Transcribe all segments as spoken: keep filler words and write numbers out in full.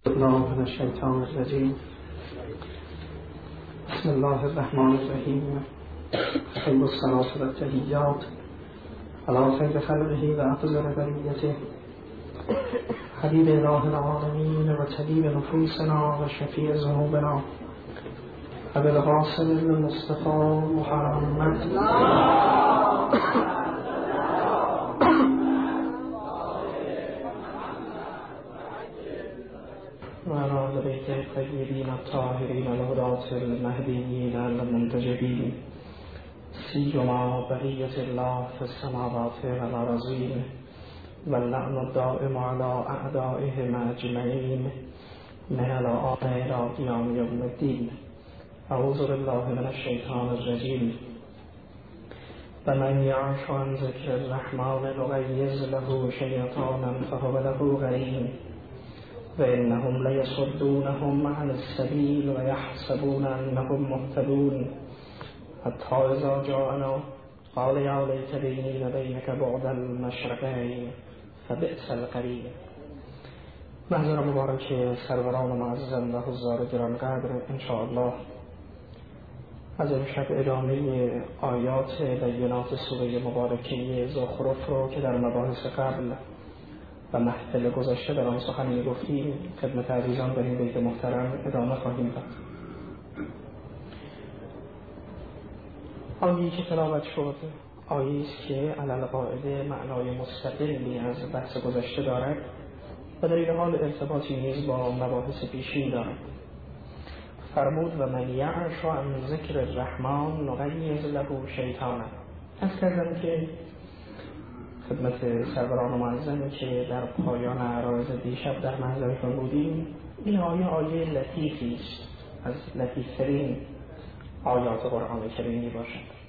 الله من الشیطان الرجیم. بسم الله الرحمن الرحیم. خیر الصلاة و التحیات علی خیر خلقه و افضل بریته حبیب اله العالمین و طبیب نفوسنا و شفیع ذنوبنا ابوالقاسم المصطفى محمد و علی آل بیت الطیبین الطاهرین الهداة المهدیین المنتجبین سیما بقیة الله في السماوات والأرضین واللعن الدائم على أعدائهم أجمعین من الآن إلى قیام یوم الدین. اعوذ بالله من الشیطان الرجیم. ومن یعش عن ذکر الرحمن نقیض له شیطانا فهو له قرین وإنهم ليصدونهم عن السبيل ويحسبون أنهم مهتدون حتى إذا جاءنا قال يا ليت بيني وبينك بعد المشرقين فبئس القرین. محضر مبارک سروران معظم و حضار گرانقدر، انشاءالله از امشب ادامه آیات بینات سوره مبارکه زخرف رو که در مباحث قبل و محفل گذشته در آن سخن می‌گفتیم خدمت عزیزان در این بیت محترم ادامه خواهیم داد. آیه‌ای که تلاوت شد آیه‌ای است که علی القاعده معنای مستقلی از بحث گذشته دارد و در این حال ارتباطی نیز با مباحث پیشین دارد. فرمود و من یعش عن ذکر الرحمن نقیض له شیطانا. از کردم که خدمت سروران و معظمی که در پایان عرایض دیشب در محضرشون بودیم، این آیه آیه لطیفی است، از لطیفترین آیات قرآن کریمی باشد.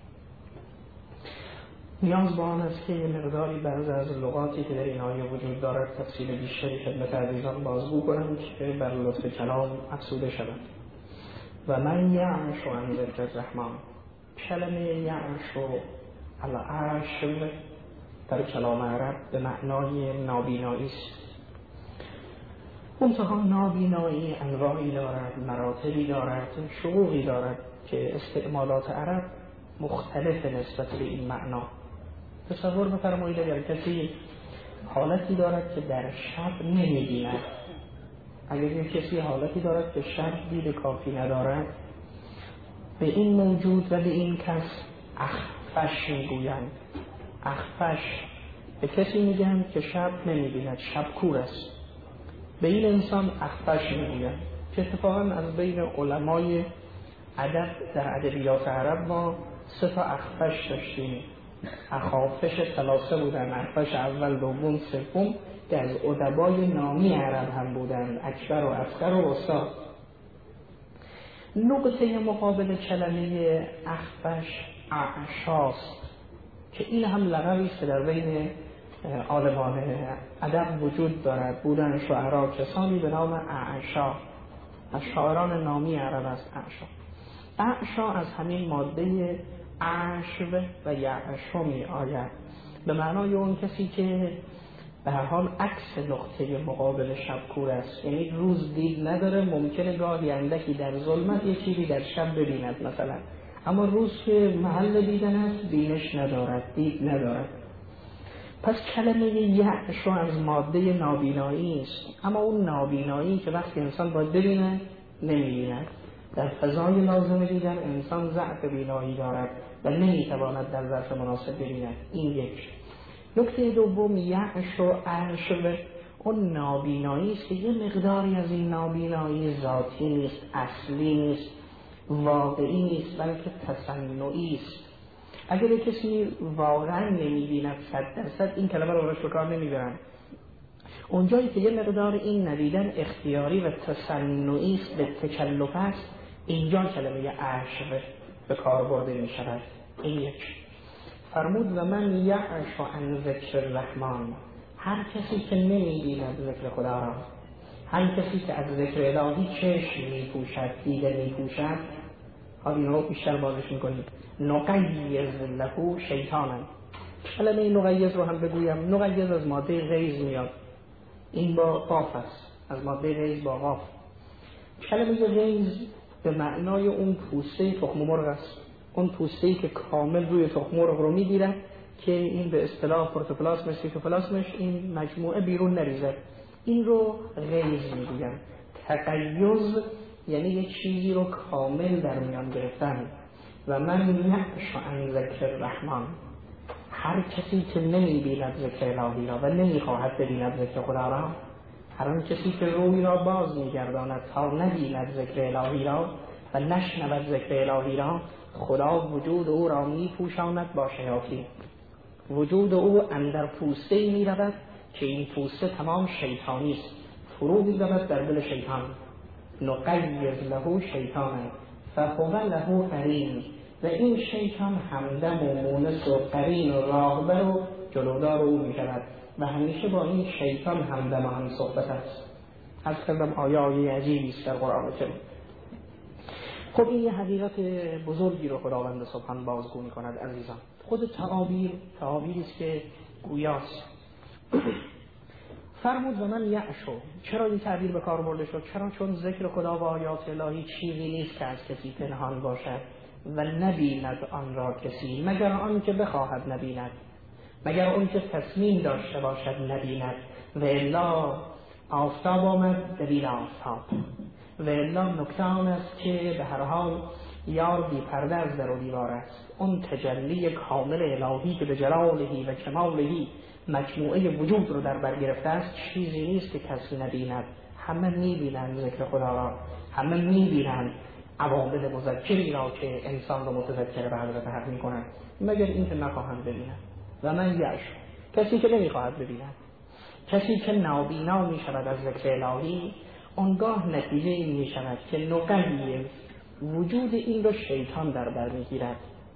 نیاز با آن است که مقداری بعض از لغاتی که در این آیه وجود دارد تفصیل بیشتری خدمت عزیزان بازگو کنم که بر لطف کلام افزوده شود. و من یعش عن ذکر الرحمن، کلمه یعش و العش در کلام عرب به معنای نابینایی است. منتها نابینایی انواعی دارد، مراتبی دارد، شقوقی دارد که استعمالات عرب مختلف نسبت به این معنا. تصور بفرمایید اگر کسی حالتی دارد که در شب نمی‌بیند، اگر یک کسی حالتی دارد که شب دید کافی ندارد، به این موجود و به این کس اخفش میگویند. اخفش به کسی میگن که شب نمیبیند، شب کور است. به این انسان اخفش میگویند که اتفاقا از بین علمای ادب در ادبیات عرب ما سه تا اخفش داشتیم. اخافش ثلاثه بودن، اخفش اول، دوم، سوم، که از ادبای نامی عرب هم بودن، اکبر و اصغر و وسطی. نقطه مقابل کلمه اخفش اعشاست که این هم لقبی است که در بین عالمان ادب وجود دارد. بودن شعرا کسانی به نام اعشا، از شاعران نامی عرب است اعشا. اعشا از همین ماده عشو و یعشو می آید، به معنای اون کسی که به هر حال عکس نقطه مقابل شب کور است، یعنی روز دید نداره، ممکنه گاهی اندکی در ظلمت یه چیزی در شب ببیند مثلا، اما روز که محل دیدن است بینش ندارد، دید ندارد. پس کلمه یعشو از ماده نابینایی است، اما اون نابینایی که وقتی انسان باید ببینه نمیبیند. در فضای لازم دیدن انسان ضعف بینایی دارد و نمیتواند در ظرف مناسب ببیند. این یک. نکته دوم، یعشو عشو اون نابینایی است که یه مقداری از این نابینایی ذاتی نیست، اصلی نیست، واقعی نیست، بلکه تصنعی است. اگر کسی واقعا نمیبیند صد درصد این کلمه رو براش به کار نمیبرن. اونجایی که یه مقدار این ندیدن اختیاری و تصنعی است، به تکلف است، اینجا کلمه عشق به کار برده می شود. این یک. فرمود و من یعش عن ذکر الرحمن، هر کسی که نمیبیند ذکر خدا را، هر کسی که از ذکر الهی چشم میپوشد، دیده میپوشد، حالا این رو بیشتر بازش میکنید. نقیض له شیطانا. کلمه نقیض رو هم بگویم، نقیض از ماده غیظ میاد، این با قاف است. از ماده غیظ با قاف. کلمه غیظ به معنای اون پوسته تخم مرغ است، اون پوسته‌ای که کامل روی تخم مرغ رو می‌گیره که این به اصطلاح پروتوپلاسم سیتوپلاسمش این مجموعه بیرون نریزد. این رو غیظ میگن. تقیض یعنی یک چیزی رو کامل در میان گرفتن. و من یعش عن ذکر الرحمن، هر کسی که نمی‌بیند ذکر الهی را و نمی‌خواهد ببیند ذکر خدا را، هر آن کسی که روی را باز می‌گرداند تا نبیند ذکر الهی را و نشنود ذکر الهی را، خدا وجود او را می‌پوشاند با شیاطین. وجود او اندر پوسته می‌رود که این پوسته تمام شیطانی است، فرو می‌رود در دل شیطان. نقیض له شیطانا فهو له قرین، و این شیطان همدم و مونس و قرین و راهبر و جلودار او می‌شود و همیشه با این شیطان همدم و هم صحبت است. از کردم آیه آیه عجیبی است در قرآن کریم. خب این یه حقیقت بزرگی رو خداوند سبحان بازگو می‌کند عزیزان. خود تعابیر تعابیری است که گویاست. فرمود و من یعشو، چرا این تعبیر به کار برده شد؟ چرا؟ چون ذکر خدا و آیات الهی چیزی نیست که از کسی پنهان باشد و نبیند آن را کسی مگر آن که بخواهد نبیند، مگر آن که تصمیم داشته باشد نبیند. و الا آفتاب آمد دلیل آفتاب، و الا نکته آن است که به هر حال یار بی پرده از در و دیوار است. اون تجلی کامل الهی که به جلالهی و کمالهی مجموعه وجود رو در بر گرفته است چیزی نیست که کسی نبیند. همه میبینند ذکر خدا را، همه میبینند عوامل مذکری را که انسان رو متذکر به حضرت حق میکنند، مگر این که نخواهند ببینند. و من یعش، کسی که نمیخواهد ببیند، کسی که نابینا میشود از ذکر الهی، اونگاه نتیجه این میشود که نقیض وجود این رو شیطان در بر میگیرد.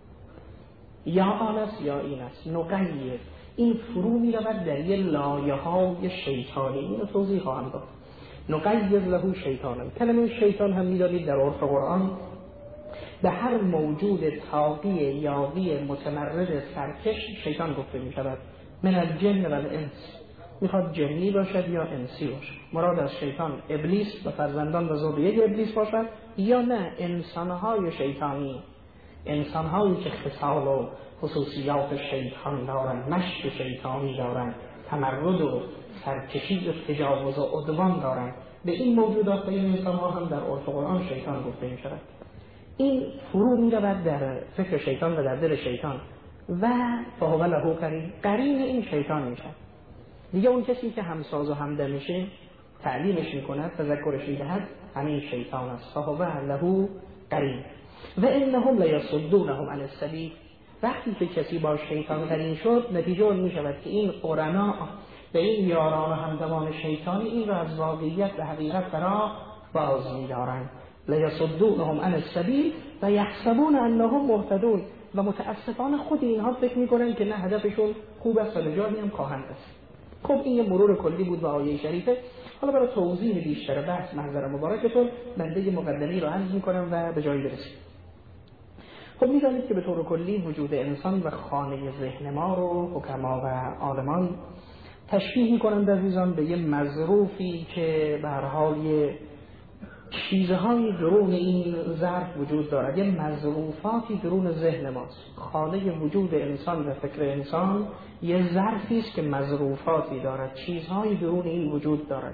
یا آن است یا این است. نقیض این فرو میرود در یه لایه های شیطانی. این رو توضیح خواهم داد. نقیض له شیطانا، کلمه شیطان هم میدانید در عرف قرآن به هر موجود طاغی یاغی متمرد سرکش شیطان گفته میشود. من الجن و الانس، میخواد جنی باشد یا انسی باشد. مراد از شیطان ابلیس و فرزندان و ذریه ابلیس باشد یا نه انسانهای شیطانی، انسانهایی که خصال و خصوصیات شیطان دارند، مشک شیطانی دارند، تمرد و سرکشی و تجاوز و عدوان دارند. به این موجودات و این انسانها هم در عرف قرآن شیطان گفته می شود. این فرو می رود در فکر شیطان و در دل شیطان و فهو له قرین، قرین این شیطان می شود. دیگه اون کسی که همساز و همدم میشه، تعلیمش میکند، تذکرش میدهد، همین شیطان است. فهو له قرین و انهم لیصدونهم عن السبیل. وقتی که کسی با شیطان قرین شد، نتیجه اون میشود که این قرنا به این یاران و همدمان شیطانی این را از واقعیت و حقیقت فرا باز می‌دارند. لیصدونهم عن السبیل و یحسبون انهم مهتدون، و متاسفانه خود اینها فکر میکنن که نه هدفشون خوب است و نجاتی هم خواهند است. خب این یه مرور کلی بود به آیه شریفه. حالا برای توضیح بیشتر بحث محضر مبارکتون بنده یه مقدمه‌ای رو عرض میکنم و به جایی برسیم. خب می‌دانید که به طور کلی وجود انسان و خانه ذهن ما رو حکما و عالمان تشبیه می‌کنند عزیزان به یه مظروفی که به هر حال یه چیزهای درون این ظرف وجود دارد، یه مظروفاتی درون ذهن ماست. خانه وجود انسان و فکر انسان یه ظرفی است که مظروفاتی دارد، چیزهای درون این وجود دارد.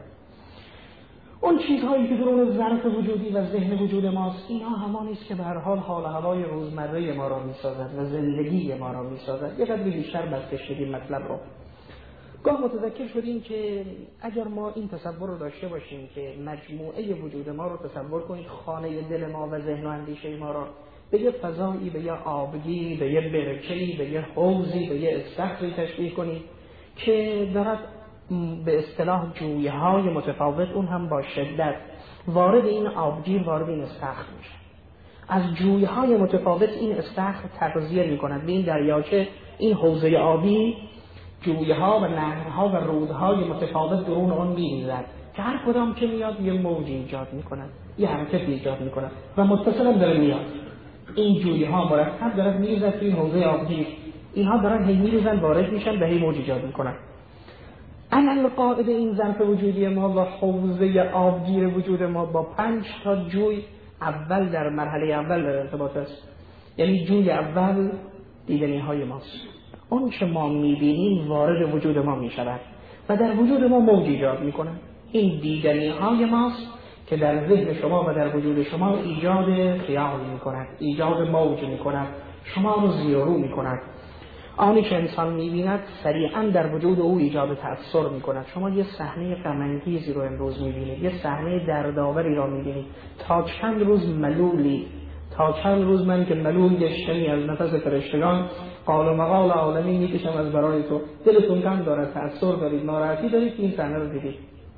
اون چیزهایی که درون ظرف وجودی و ذهن وجود ماست، اینها همانی است که به هر حال حال و هوای روزمره ما را می‌سازد و زندگی ما را می‌سازد. یه قدری بیشتر بسته شدیم مطلب رو. گاه متذکر شدیم که اگر ما این تصور رو داشته باشیم که مجموعه وجود ما رو تصور کنید، خانه دل ما و ذهن و اندیشه ما را به یه فضایی، به یه آبگی، به یه برکه‌ای، به یه حوضی، به یه استخری تشبیه کنید که دارد به اصطلاح جویه‌های متفاوت اون هم با شدت وارد این آبگیر، وارد این استخر میشه. از جویه‌های متفاوت این استخر تغذیه می‌کند به این دریاچه، این حوضه آبی، جویه‌ها و نهرها و رودهای متفاوت درون اون می‌ریزد که هر کدام که میاد یه موجی ایجاد می‌کند، یه حرکتی ایجاد می‌کند و متصلاً داره میاد. این جویه‌ها مرتب دارن می‌ریزن توی این حوضه آبگیر، اینها دارن هی می‌ریزن، وارد میشن و هی موج ایجاد می‌کنن. علل قاعده این ظرف وجودی ما و حوزه آبگیر وجود ما با پنج تا جوی اول در مرحله اول در ارتباط است. یعنی جوی اول دیدنی های ماست. اون چه ما میبینیم وارد وجود ما میشود و در وجود ما موج ایجاد میکنه. این دیدنی های ماست که در ذهن شما و در وجود شما ایجاد خیال میکند، ایجاد موج میکند، شما رو زیر و رو میکند. آنی که انسان میبیند سریعا در وجود او ایجاد تأثیر میکند. شما یه صحنه غم انگیزی رو امروز میبینید، یه صحنه دردآوری رو میبینید، تا چند روز ملولی، تا چند روز من که ملول گشتنی از نفس فرشتگان قال و مقال عالمی میکشم از برای تو، دلتون غم دارد، تأثیر دارید، ناراحتی دارید، این صحنه رو دیدید.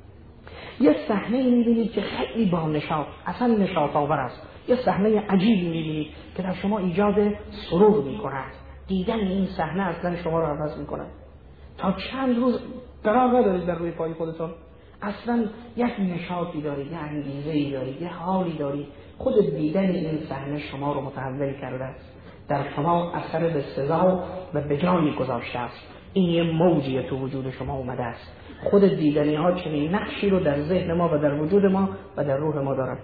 یه صحنه میبینید که خیلی با نشاط، اصلا نشاط آور است. یه صحنه عجیبی میبینید که در شما ایجاد سرور میکند. دیدن این صحنه اصلا شما رو عوض میکنه. تا چند روز قرار ندارید در روی پای خودتون، اصلا یک نشاطی دارید، یک انگیزه‌ای دارید، یک حالی دارید. خود دیدن این صحنه شما رو متحول کرده است، در شما اثر به سزا و به جایی گذاشته است. این یه موجی تو وجود شما اومده است. خود دیدنی ها چنین نقشی رو در ذهن ما و در وجود ما و در روح ما دارد.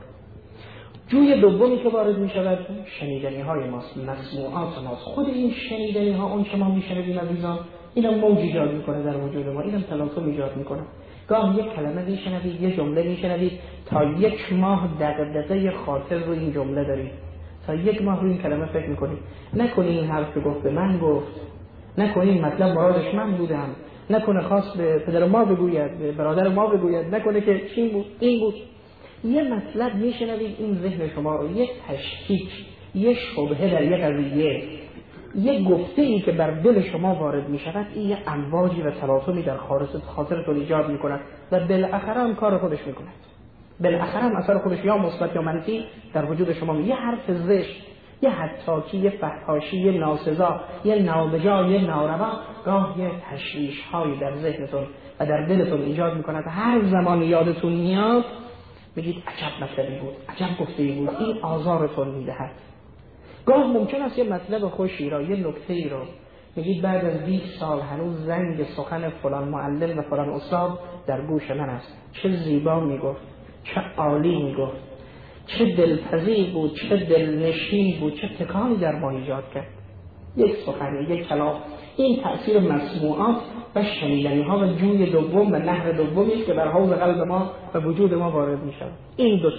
جوی دومی که وارد می شود شنیدنی های ماست، مسموعات ماست. خود این شنیدنی ها، اون که ما می شنیدیم عزیزان، اینم موج ایجاد میکنه در وجود ما، اینم تلاطم ایجاد میکنه. گاه یک کلمه می شنوید، یک جمله می شنوید، تا یک ماه دغدغه خاطر رو این جمله دارید، تا یک ماه رو این کلمه فکر میکنید. نکنی این حرف که گفت به من گفت، نکنی این مطلب مرادش من بودم، نکنه خواست به پدر ما بگوید، به برادر ما بگوید، نکنه که چی بود، این بود. یه مطلب میشنوید، این ذهن شما رو یک تشکیک، یک شبهه در یک قضیه، یک گفته ای که بر دل شما وارد میشود، این یه امواجی و تلاطمی در خاطرتون ایجاد میکند و بالاخره هم کار خودش میکند. بالاخره هم اثر خودش یا مثبت یا منفی در وجود شما می. یه حرف زشت، یه حتاکی، یه فحاشی، یه ناسزا، یه نابجا، یه ناروا، گاه یه تشویش هایی در ذهنتون و در دلتون ایجاد میکند. هر زمان یادتون میاد میگید عجب مطلبی بود، عجب گفته‌ای بود، این آزارتون میدهد. گاه ممکن است یه مطلب خوشی را، یه نکته‌ای را میگید بعد از بیست سال هنوز زنگ سخن فلان معلم و فلان استاد در گوش من است. چه زیبا میگفت، چه عالی میگفت، چه دلپذیر بود، چه دلنشین بود، چه تکانی در ما ایجاد کرد. یک سخن، یک کلام. این تأثیر مسموعات و شنیدنی ها و جوی دوم و نهر دومی است که بر حوض قلب ما و وجود ما وارد می شود. این دو.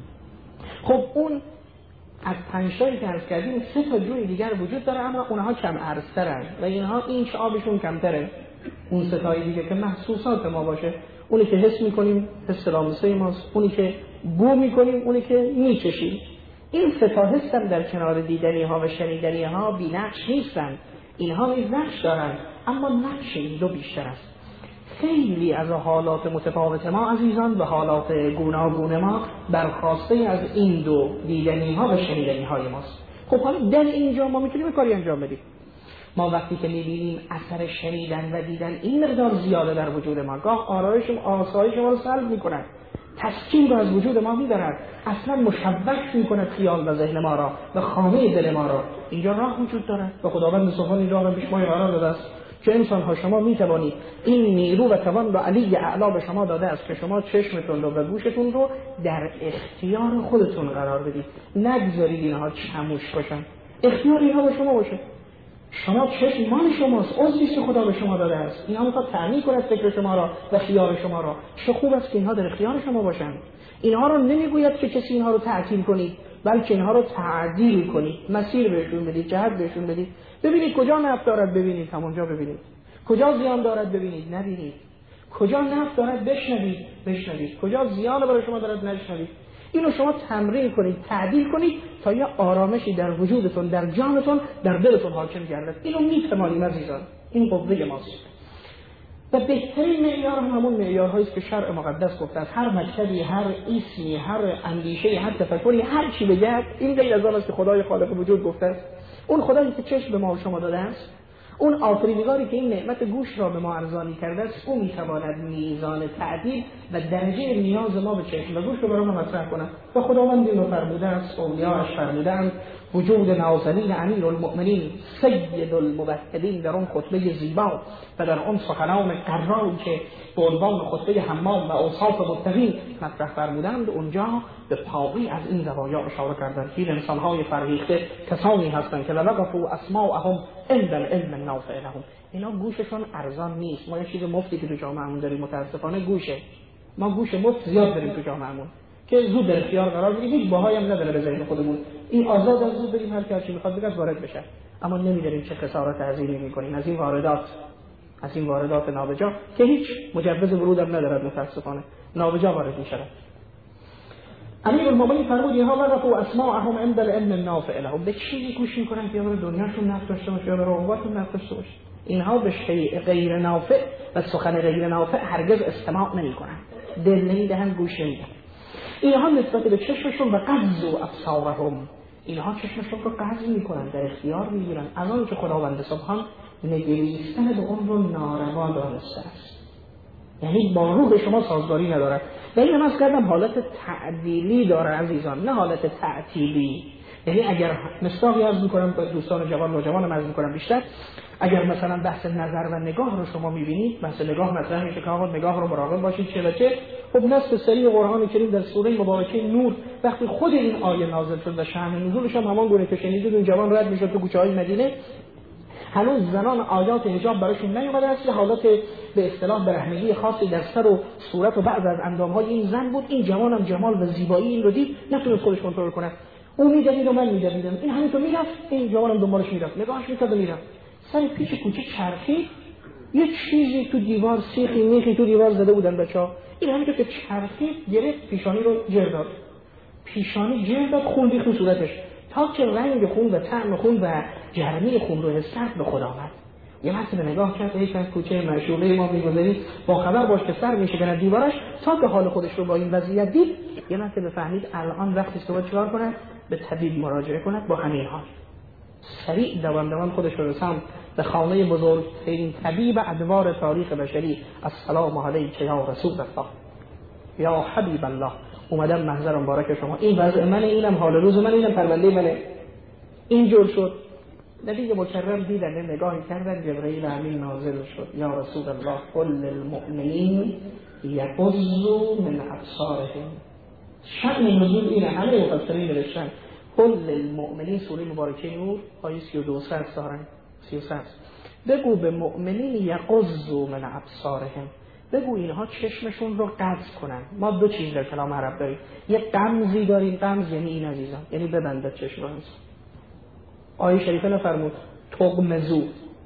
خب اون از پنج تایی که عرض کردیم سه تا جوی دیگر وجود داره، اما اونها کم عرض‌ترن و اینها این آبشون کمتره. اون سه تای دیگه که محسوسات ما باشه، اونی که حس می‌کنیم حس لامسه ماست، اونی که بو می‌کنیم، اونی که می‌چشیم. این سه تا حس هم در کنار دیدنی ها و شنیدنی ها بی‌نقش نیستن. اینها نیز نقش دارن، اما نقش این دو بیشتر است. خیلی از حالات متفاوت ما عزیزان و حالات گوناگون ما برخواسته از این دو دیدنی ها و شنیدنی های ماست. خب حالا در اینجا ما میتونیم کاری انجام بدیم. ما وقتی که میبینیم اثر شنیدن و دیدن این مقدار زیاده در وجود ما، گاه آرایش و آسایش ما رو سلب میکنند، تسکین رو از وجود ما میبرد، اصلا مشوش میکند خیال و ذهن ما را و خامه دل ما را. اینجا راه وجود دارد و خداوند سبحانه این راه را پیش ما قرار داده است که انسان ها شما میتوانید این نیرو و توان و علی اعلا به شما داده است که شما چشمتون رو و گوشتون رو در اختیار خودتون قرار بدید. نگذارید اینها چموش باشن، اختیار اینها به شما باشه. شما چشم مال شماست، عضوی که خدا به شما داده است. اینها میخواد تعمیر کند فکر شما را و خیال شما را. چه خوب است که اینها در اختیار شما باشند. اینها رو نمیگوید که کسی اینها رو تعطیل کنید، بلکه اینها رو تعدیل کنید، مسیر بهشون بدید، جهت بهشون بدید. ببینید کجا نفع دارد ببینید، همونجا ببینید. کجا زیان دارد ببینید، نبینید. کجا نفع دارد بشنوید، بشنوید. کجا زیان برای شما دارد نشنوید. اینو شما تمرین کنید، تعدیل کنید تا یه آرامشی در وجودتون، در جانتون، در دلتون حاکم گردد. اینو میتوانیم عزیزان، این قوه ماست. و بهترین معیار همون معیارهایی است که شرع مقدس گفته است. هر مکتبی، هر اسمی، هر اندیشه، هر تفکری، هر چی بگید، این غیر از آن است که خدای خالق وجود گفته است. اون خدایی که چشم به ما و شما داده است، اون آفریدگاری که این نعمت گوش را به ما ارزانی کرده است، او میتواند میزان تعدیل و درجه نیاز ما به چشم و گوش رو برای ما مطرح کند. و خداوند اینو فرموده است، اولیاءش فرمودند وجود نازنین امیر المؤمنین سید الموحدین در اون خطبه زیبا و در اون سخنان قراری که به عنوان خطبه حمام و اوصاف متقین مطرح فرمودند، اونجا به پایی از این زوایا اشاره کردند. این انسان‌های فرهیخته کسانی هستند که لوقفوا اسماءهم عند العلم النافع لهم. اینا گوششون ارزان نیست. ما یه چیز مفتی که تو جامعهمون داریم متاسفانه گوشه. ما گوش مفت زیاد داریم تو جامعهمون که زود در اختیار قرار بگیریم، هیچ باهایی هم نداره به ذهن خودمون. این آزاد از زود بریم هر کی میخواد بگه وارد بشه، اما نمیدونیم چه خسارات عظیمی میکنیم از این واردات، از این واردات نابجا که هیچ مجوز ورود هم ندارد، متاسفانه نابجا وارد میشه. امیر المؤمنین فرمود اینها وقفوا اسماءهم عند العلم النافع لهم. به چیزی گوش میکنن که برای دنیاشون نفع داشته باشه یا برای عقباتشون نفع داشته باشه. اینها به شیء غیر نافع و سخن غیر نافع هرگز استماع نمیکنن، دل نمیدهن، گوش نمیدهن. اینها نسبت به چشمشون و قبض و ابصارهم، اینها چشمشون رو قبض میکنن، در اختیار میگیرن، از آنچه که خداوند سبحان نگریستن به اون رو ناروا دانسته است، یعنی با روح شما سازگاری ندارد. و این هم از کردم حالت تعدیلی داره عزیزان، نه حالت تعطیلی. یعنی اگر مصداقی عرض میکنم به دوستان جوان و جوانم عرض میکنم بیشتر، اگر مثلا بحث نظر و نگاه رو شما میبینید، بحث نگاه مطرح میشه که آقا نگاه رو مراقب باشید چه و چه. خب نص صریح قرآن کریم در سوره مبارکه نور وقتی خود این آیه نازل شد و شأن نزولش هم همان گونه که شنیدید، اون جوان رد میشد تو کوچه‌های مدینه، هنوز زنان آیات حجاب براشون نیومده است، حالت به اصطلاح برهنگی خاصی در سر و صورت و بعض از اندامهای این زن بود. این جوانم جمال و زیبایی این رو دید، نتونست خودش کنترل کنه. اون میدوید و من میدویدم، این همینطور میرفت، این جوانم دنبالش میرفت، نگاهش میکرد و میرفت. سر پیچ کوچه چرخی، یه چیزی تو دیوار سیخی میخی تو دیوار زده بودن بچه‌ها، این همینطور که چرخی گرفت پیشانی رو جر داد، پیشانی جر داد، خون ریخت تو صورتش تا که رنگ خون و طعم خون و جرمی خون رو حس کرد به خود آمد. یه مرتبه نگاه کرد، یک از کوچه معشوقه ما می‌گذری با خبر باش که سر میشه کنه دیوارش، تا که حال خودش رو با این وضعیت دید، یه مرتبه فهمید الان وقتی صحبت چیکار کنه، به طبیب مراجعه کنه با همین حال. سریع دوام دوام خودش رو رساند به خانه بزرگترین طبیب ادوار تاریخ بشری. السلام علیک یا رسول الله، یا حبیب الله، اومدم محضر مبارک شما، این وضع من، اینم حال روز من، اینم پرونده منه. اینجور شد. نبی مکرم دیدن، نگاهی کردن، جبرئیل امین نازل شد، یا رسول الله قل للمؤمنین یغضوا من ابصارهم. شأن نزول اینه، همه مفسرین نوشتن قل للمؤمنین، سوره مبارکه نور آیه سی و دو دارن، سی و سه. بگو به مؤمنین یغضوا من ابصارهم، بگو اینها چشمشون رو قبض کنن. ما دو چیز در کلام عرب داریم، یک قمزی داریم، قمز یعنی این عزیزان، یعنی ببنده چشم رو. آیه شریفه نفرمود تغمزو،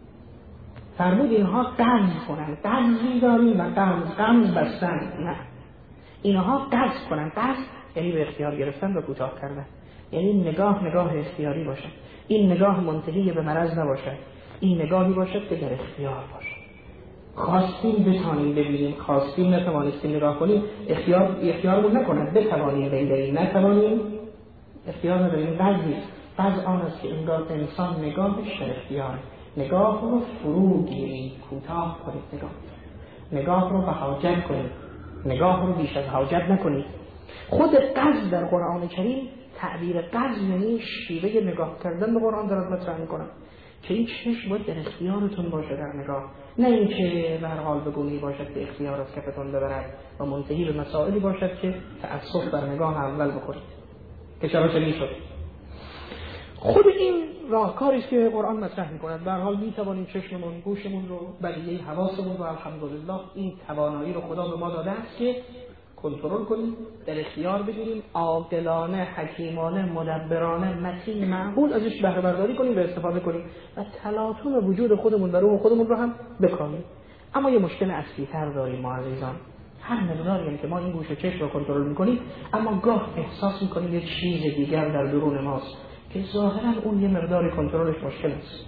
فرمود اینها قمز کنن. قمزی داریم و قمز، قمز بستن، نه، اینها قبض کنن. قبض یعنی به اختیار گرفتن و کوتاه کردن، یعنی نگاه نگاه اختیاری باشد، این نگاه منتهی به مرض نباشد، این نگاهی باشد که در اختیار باشد. خواستیم بتانیم ببینیم، خواستیم نتوانستیم نگاه کنیم، اختیار اختیار بود نکنند، بتوانیم ببینیم، نتوانیم اختیار نداریم. قضی بعض آن است که انگار انسان نگاهش در اختیار، نگاه رو فرو گیرید، کوتاه کنید، نگاه نگاه رو به حاجت کنید، نگاه رو بیش از حاجت نکنید. خود قصد در قرآن کریم، تعبیر قصد یعنی شیوه نگاه کردن به قرآن دارد مطرح میکنم که این چشم باید در اختیارتون باشه در نگاه، نه این که به هر حال بگونی باشد که اختیار از کفتون ببرد و منتهی به مسائلی باشد که تأسف در نگاه اول بخورید که چرا چنین شد. خود این راهکاری است که قرآن مطرح می‌کند. به هر حال می‌توانیم چشممون، گوشمون رو، بقیه حواسمون رو الحمدلله این توانایی رو خدا به ما داده است که کنترل کنیم، در اختیار بگیریم، عاقلانه، حکیمانه، مدبرانه، متین، معقول ازش بهره برداری کنیم و استفاده کنیم و تلاطم وجود خودمون و روح خودمون رو هم بکامیم. اما یه مشکل اصلی‌تر داریم ما عزیزان. هر مقداری که ما این گوش و چشم رو کنترل می‌کنیم، اما گاه احساس می‌کنیم یه چیز دیگر در درون ماست که ظاهراً اون یه مقدار کنترلش مشکل است.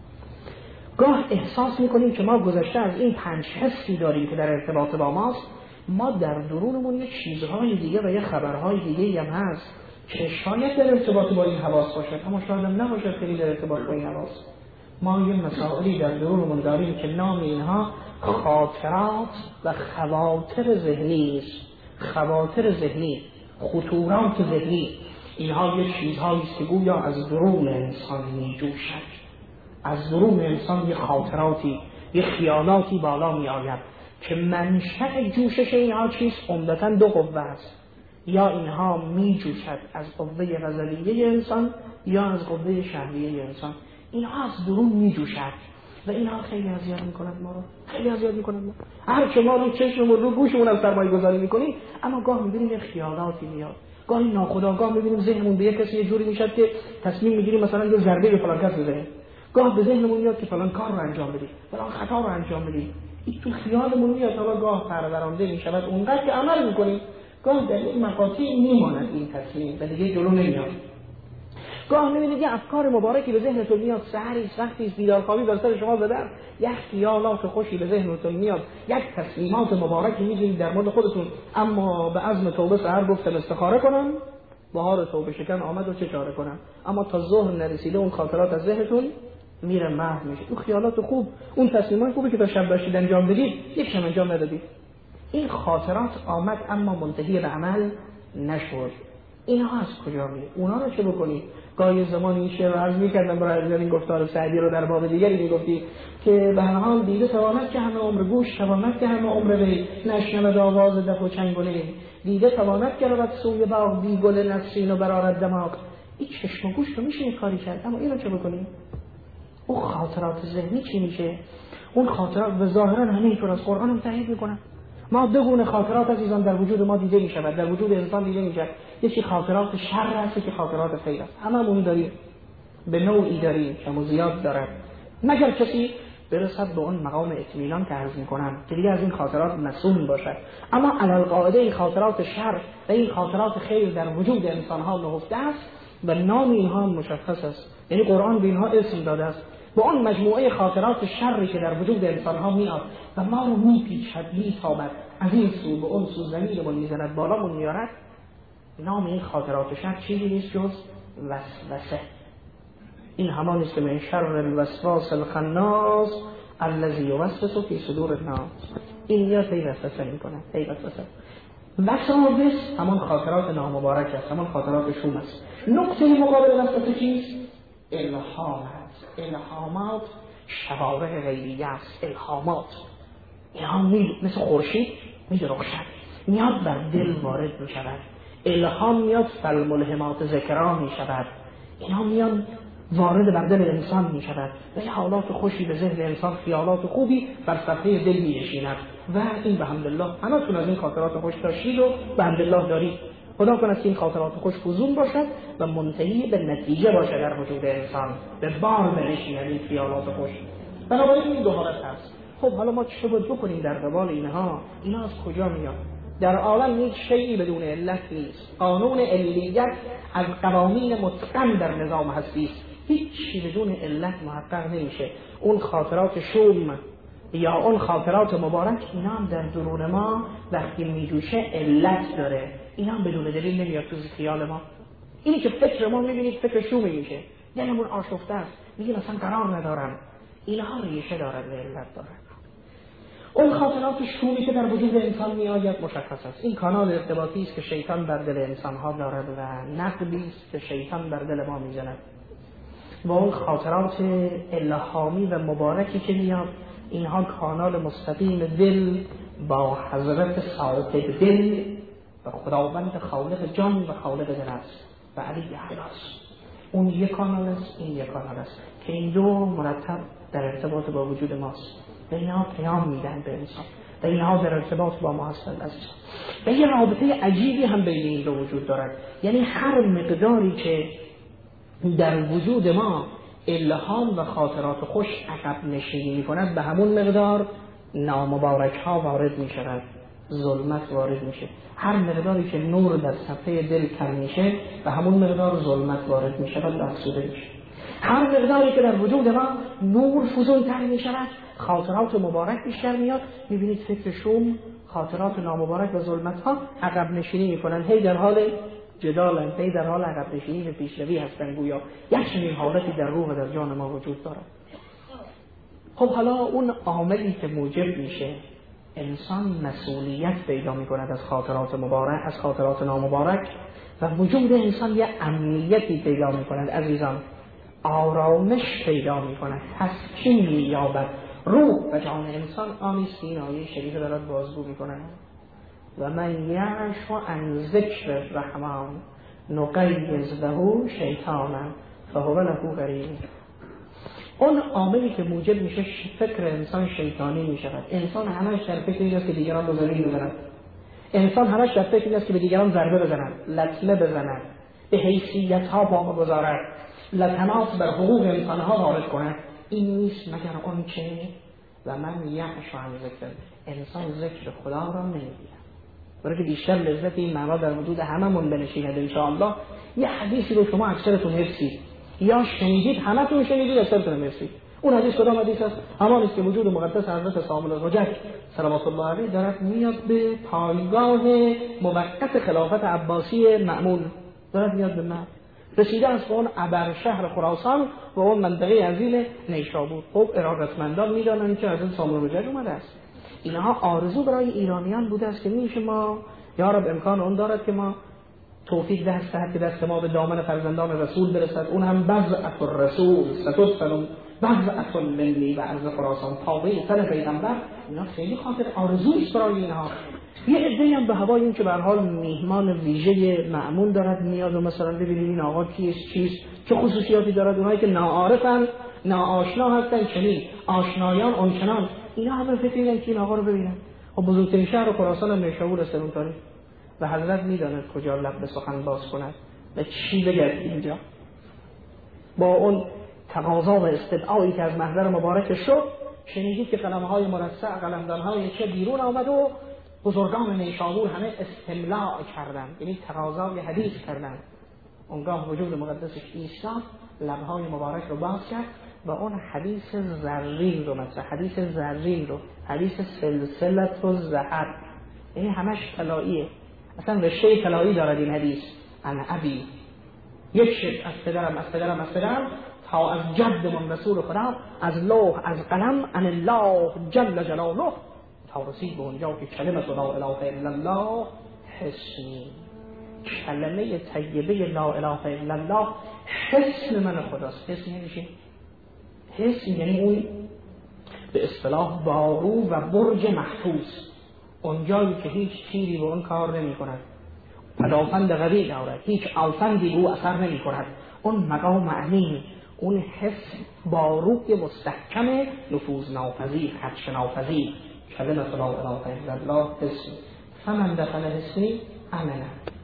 گاه احساس می‌کنیم که ما گذشته از این پنج حسی داریم که در ارتباط با ماست، ما در درونمون یه چیزهای دیگه و یه خبرهای دیگه هم هست که شاید در ارتباط با این حواس باشد، اما شاید هم نباشد خیلی در ارتباط با این حواس. ما یه مسائلی در درونمون داریم که نام اینها خاطرات و خواطر ذهنی است. خواطر ذهنی، خطورات ذهنی. اینها یه چیزهایی است که گویا از درون انسان میجوشد، از درون انسان یه خاطراتی، یه خیالاتی بالا می آید که منشأ جوشش اینها چیست؟ عمدتاً دو قوه است، یا اینها می جوشد از قوه غضبیه انسان یا از قوه شهویه انسان. اینها از درون می جوشد و اینها خیلی اذیت میکنند ما رو، خیلی اذیت میکنند ما. هر که ما رو چشم و رو گوشمون از سرمایه گذاری میکنیم، اما گاه میبینیم یه خیالاتی میاد، گاهی ناخودآگاه میبینیم ذهنمون به یک کسی یه جوری میشد که تصمیم میگیریم مثلا یه ضربه به فلان کس بزنیم، گاه به ذهنمون میاد که فلان کار رو انجام بدیم، فلان خطا رو انجام بدیم. این تو خیالمون میاد، حالا گاه پرورانده میشود اونقدر که عمل میکنیم، گاه در این مقاطعی میماند این تصمیم و دیگه جلو نمیاد. گاه میبینید یه افکار مبارکی به ذهنتون میاد، سحری وقتی بیدارخوابی بر سر شما زدن، یک خیالات خوشی به ذهنتون میاد، یک تصمیمات مبارکی میگیرید در مورد خودتون، اما به عزم توبه سحر گفتم استخاره کنم، بهار توبه شکن آمد و چه چاره کنم، اما تا ظهر نرسیده اون خاطرات از ذهنتون میره، محو میشه. اون خیالات خوب، اون تصمیمات خوبی که تا شب داشتید انجام بدید، یک شب انجام ندادید. این خاطرات آمد اما منتهی به عمل نشد. اینها از کجا میاد؟ اونا رو چه بکنید؟ گاهی زمانی این شعر رو عرض می‌کردم برای این گفتار سعدی رو در باب دیگری میگفتی که به هر حال دیده تواند که همه عمر گوش، تواند که همه عمر وی، نشنود آواز دف و چنگ و نی، دیده تواند که رود سوی باغ، بی گل نسرین و برآرد دماغ. این چشم و گوش رو میشه کاری کرد، اما اینو چه بکنیم؟ اون خاطرات ذهنی چی میشه؟ اون خاطرات به ظاهرا همه اینطور از قرآن هم تایید میکنن. ما دو گونه خاطرات عزیزان در وجود ما دیده میشود، در وجود انسان دیده میشه. یکی خاطرات شر است، یکی خاطرات خیر است. هممون داریم، به نوعی داریم، کم و زیاد دارد، مگر کسی برسد به اون مقام اطمینان که عرض میکنم که دیگه از این خاطرات مسئول باشد. اما علی القاعده این خاطرات شر و این خاطرات خیر در وجود انسان ها نهفته است و نام اینها مشخص است، یعنی قرآن به اینها اسم داده است. با اون مجموعه خاطرات شری که در وجود انسان ها میاد و ما رو میپیچد، میتابد، از این سو به اون سو زمینمون میزند، بالامون میارد، نام این خاطرات شر چیزی نیست جز وسوسه. این همان است که من شر الوسواس الخناس الذی یوسوس فی صدور الناس. این میاد هی وسوسه میکنه، هی وسوسه. وسواس همان خاطرات نامبارک است، همان خاطرات شوم است. نقطه مقابل وسوسه چیست؟ الهامات. الهامات شوارع غیبیه است. الهامات اینها می مثل خورشید میدرخشد، میاد بر دل وارد می شود. الهام میاد فالملهمات ذکرا می شود، اینها میان وارد بر دل انسان می شود و یه حالات خوشی به ذهن انسان، خیالات خوبی بر صفحه دل می نشیند و این به حمدالله همتون از این خاطرات خوش داشتید و به حمدالله دارید. خدا کند که این خاطرات خوش فزون باشد و منتهی به نتیجه باشد در وجود انسان، به بار بنشیند این خیالات خوش. بنابراین این دو حالت هست. خب حالا ما چه باید بکنیم در قبال اینها؟ اینا از کجا میاد؟ در عالم هیچ شیئی بدون علت نیست. قانون علیت از قوانین متقن در نظام هستی است. هیچ چیزی بدون علت محقق نمیشه. اون خاطرات شوم یا اون خاطرات مبارک، اینا هم در درون ما وقتی میجوشه علت داره. اینا هم بدون دلیل نمیاد تو خیال ما. اینی که فکر ما میبینید فکر شوم میشه، دلمون آشفته است، میگیم اصلا قرار ندارم. اینها ریشه دارد و علت دارد. اون خاطرات شومی که در وجود انسان میآید مشخص است. این کانال ارتباطی است که شیطان بر دل انسان ها دارد و نقبی است که شیطان بر دل ما میزند. و اون خاطرات الهامی و مبارکی که میاد، اینها کانال مستقیم دل با حضرت صاحب دل و خداوند خالق جان و خالق دل است و علی احلاس. اون یک کانال است، این یک کانال است که این دو مرتب در ارتباط با وجود ماست و اینها پیام میدن به انسان و اینها در ارتباط با ما هستند عزیزان. و یه رابطه عجیبی هم بین این دو وجود دارد. یعنی هر مقداری که در وجود ما الهام و خاطرات خوش عقب نشینی می کند، به همون مقدار نامبارک ها وارد می شود، ظلمت وارد میشه. هر مقداری که نور در صفحه دل کم میشه، به همون مقدار ظلمت وارد می شود و افسوده میشه. هر مقداری که در وجود ما نور فزون تر می شود، خاطرات مبارک بیشتر میاد، میبینید فکر شوم، خاطرات نامبارک و ظلمت ها عقب نشینی می کنند، هی در حال جدالن، هی در حال عقب نشینی و پیشروی هستند. گویا یک چنین حالتی در روح و در جان ما وجود دارد. خب حالا اون عاملی که موجب میشه انسان مسئولیت پیدا می کند از خاطرات مبارک، از خاطرات نامبارک، و وجود انسان یه امنیتی پیدا می کند عزیزان، آرامش پیدا می کند، تسکین می یابد روح و جان انسان. آنیست که این آیه شریفه دارد بازگو می کند و من یعش عن ذکر الرحمن نقیض له شیطانا فهو له قرین. اون عاملی که موجب میشه فکر انسان شیطانی میشود. انسان همش در فکر این است که دیگران رو ذلیل بزنند، انسان همش در فکر این است که به دیگران ضربه بزنند، لطمه بزنند، به حیثیت ها پا بگذارد، لطمات بر حقوق انسان ها وارد کند. این نیست مگر اون که و من یعش عن ذکر، انسان ذکر خدا را نمیگیرد. برای که بیشتر لذت این معنا در وجود هممون بنشیند ان شاء الله. یه حدیثی رو شما اکثرتون حفظید یا شنیدید، همتون شنیدید، اکثرتون حفظید. اون حدیث کدام حدیث است؟ همون است که وجود مقدس حضرت صامل الحجج صلوات الله علیه دارد میاد به پایگاه موقت خلافت عباسی مأمون، دارد میاد به من رسیده است به اون ابر شهر خراسان و اون منطقه عظیم نیشابور. خب ارادتمندان میدانند که حضرت صامل الحجج اومده است. اینها آرزو برای ایرانیان بوده است که میشه ما یا رب امکان اون دارد که ما توفیق دست دهد که دست ما به دامن فرزندان رسول برسد، اون هم بضعة الرسول ستدفن بضعة منی و عرض خراسان، تابع سر پیغمبر. اینا خیلی خاطر آرزوست برای اینها. یه عده‌ای هم به هوای این که به هر حال میهمان ویژه مأمون دارد میاد و مثلا ببینید این آقا کیست، چیست، چه خصوصیاتی دارد. اونایی که ناعارفن، ناآشنا هستن، چنین آشنایان اونچنان، اینا همه فکر می‌کنن که این آقا رو ببینن. خب بزرگترین شهر خراسان نیشابور است اون تاریخ و حضرت میداند کجا لب به سخن باز کند و چی بگه اینجا. با اون تقاضا و استدعایی که از محضر مبارک شد، شنیدید که قلم‌های مرصع، قلمدان‌های چه بیرون آمد و بزرگان نیشابور همه استملاع کردند، یعنی تقاضای حدیث کردند. اونگاه وجود مقدسش ایستاد، لب‌های مبارک رو باز کرد و اون حدیث زرین رو مثلا حدیث زرین رو حدیث سلسله الذهب، یعنی همش طلاییه، اصلا رشته طلایی دارد این حدیث. انا ابی، یک شب از پدرم، از پدرم، از پدرم تا از جدمون رسول خدا، از لوح، از قلم، ان الله جل جلاله، تا رسید به اونجا که کلمه لا اله الا الله حسنی، کلمه طیبه لا اله الا الله حسن من خداست. حسن یعنی چی؟ حسن یعنی اون به اصطلاح بارو و برج محفوظ، اونجایی که هیچ تیری به اون کار نمی کند، پدافند قوی دارد، هیچ آفندی به او اثر نمی کند. اون مقام امین، اون حس باروی مستحکم نفوذ ناپذیر، خدش ناپذیر، کلمه لا اله الا الله حسن. فمن دخل حسنی امنه،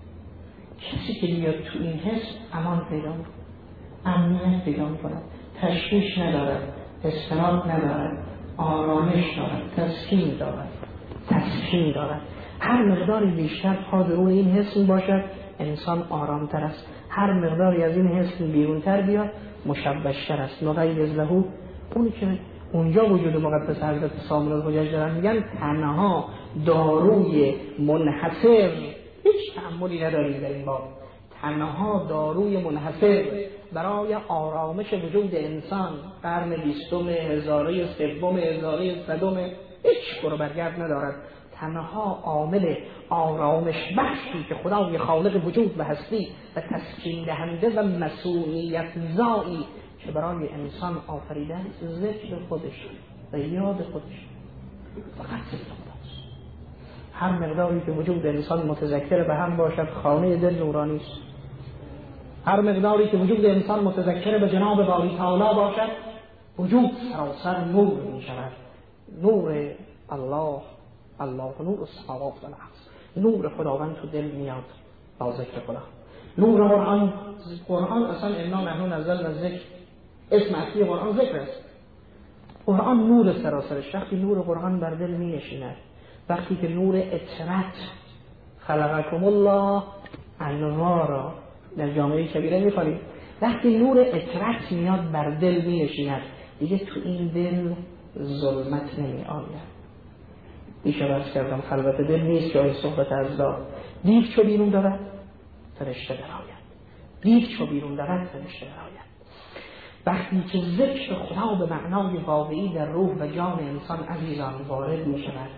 کسی که میاد تو این حس امان پیدا می کند، امنیت پیدا می کند، تشویش ندارد، استناد ندارد، آرامش دارد، تسکین دارد، تسکین دارد. هر مقداری بیشتر پا درون این حس باشد انسان آرامتر است، هر مقداری از این حس بیرونتر بیاد مشبشتر است. نقیض له، اونی که اونجا وجود مقدس حضرت صامل الحجج دارن میگن تنها داروی منحصر، هیچ تعملی نداریم در این باب، تنها داروی منحصر برای آرامش وجود انسان قرن بیستم، هزاره سوم، هزاره صدم، هیچ برو برگرد ندارد. تنها عامل آرامش بخشی که خدای خالق وجود و هستی و تسکین دهنده و مسئولیت زایی که برای انسان آفریده است، ذکر خودش و یاد خودش، فقط ذکر خداست. هر مقداری که وجود انسان متذکر به هم باشد خانه دل نورانی است. هر مقداری که وجود انسان متذکر به جناب باری تعالی باشد وجود سراسر نور می شود. نور الله، الله نور السماوات و الارض، نور خداوند تو دل میاد با ذکر خدا. نور قرآن، قرآن اصلا انا نحن نزلنا الذکر، اسم اصلی قرآن ذکر است. قرآن نور سراسرش، وقتی نور قرآن بر دل می نشیند، وقتی که نور اطرت خلقکم الله انوارا در جامعه کبیره می‌خوانیم، وقتی نور اطرت میاد بر دل می نشیند دیگه تو این دل ظلمت نمی آید. دیشه برس کردم خلوت دل نیست جای صحبت از دار. دیو چو بیرون دارد فرشته در آید، دیو چو بیرون دارد فرشته در آید. وقتی که ذکر خدا به معنای واقعی در روح و جان انسان عزیزان وارد می شود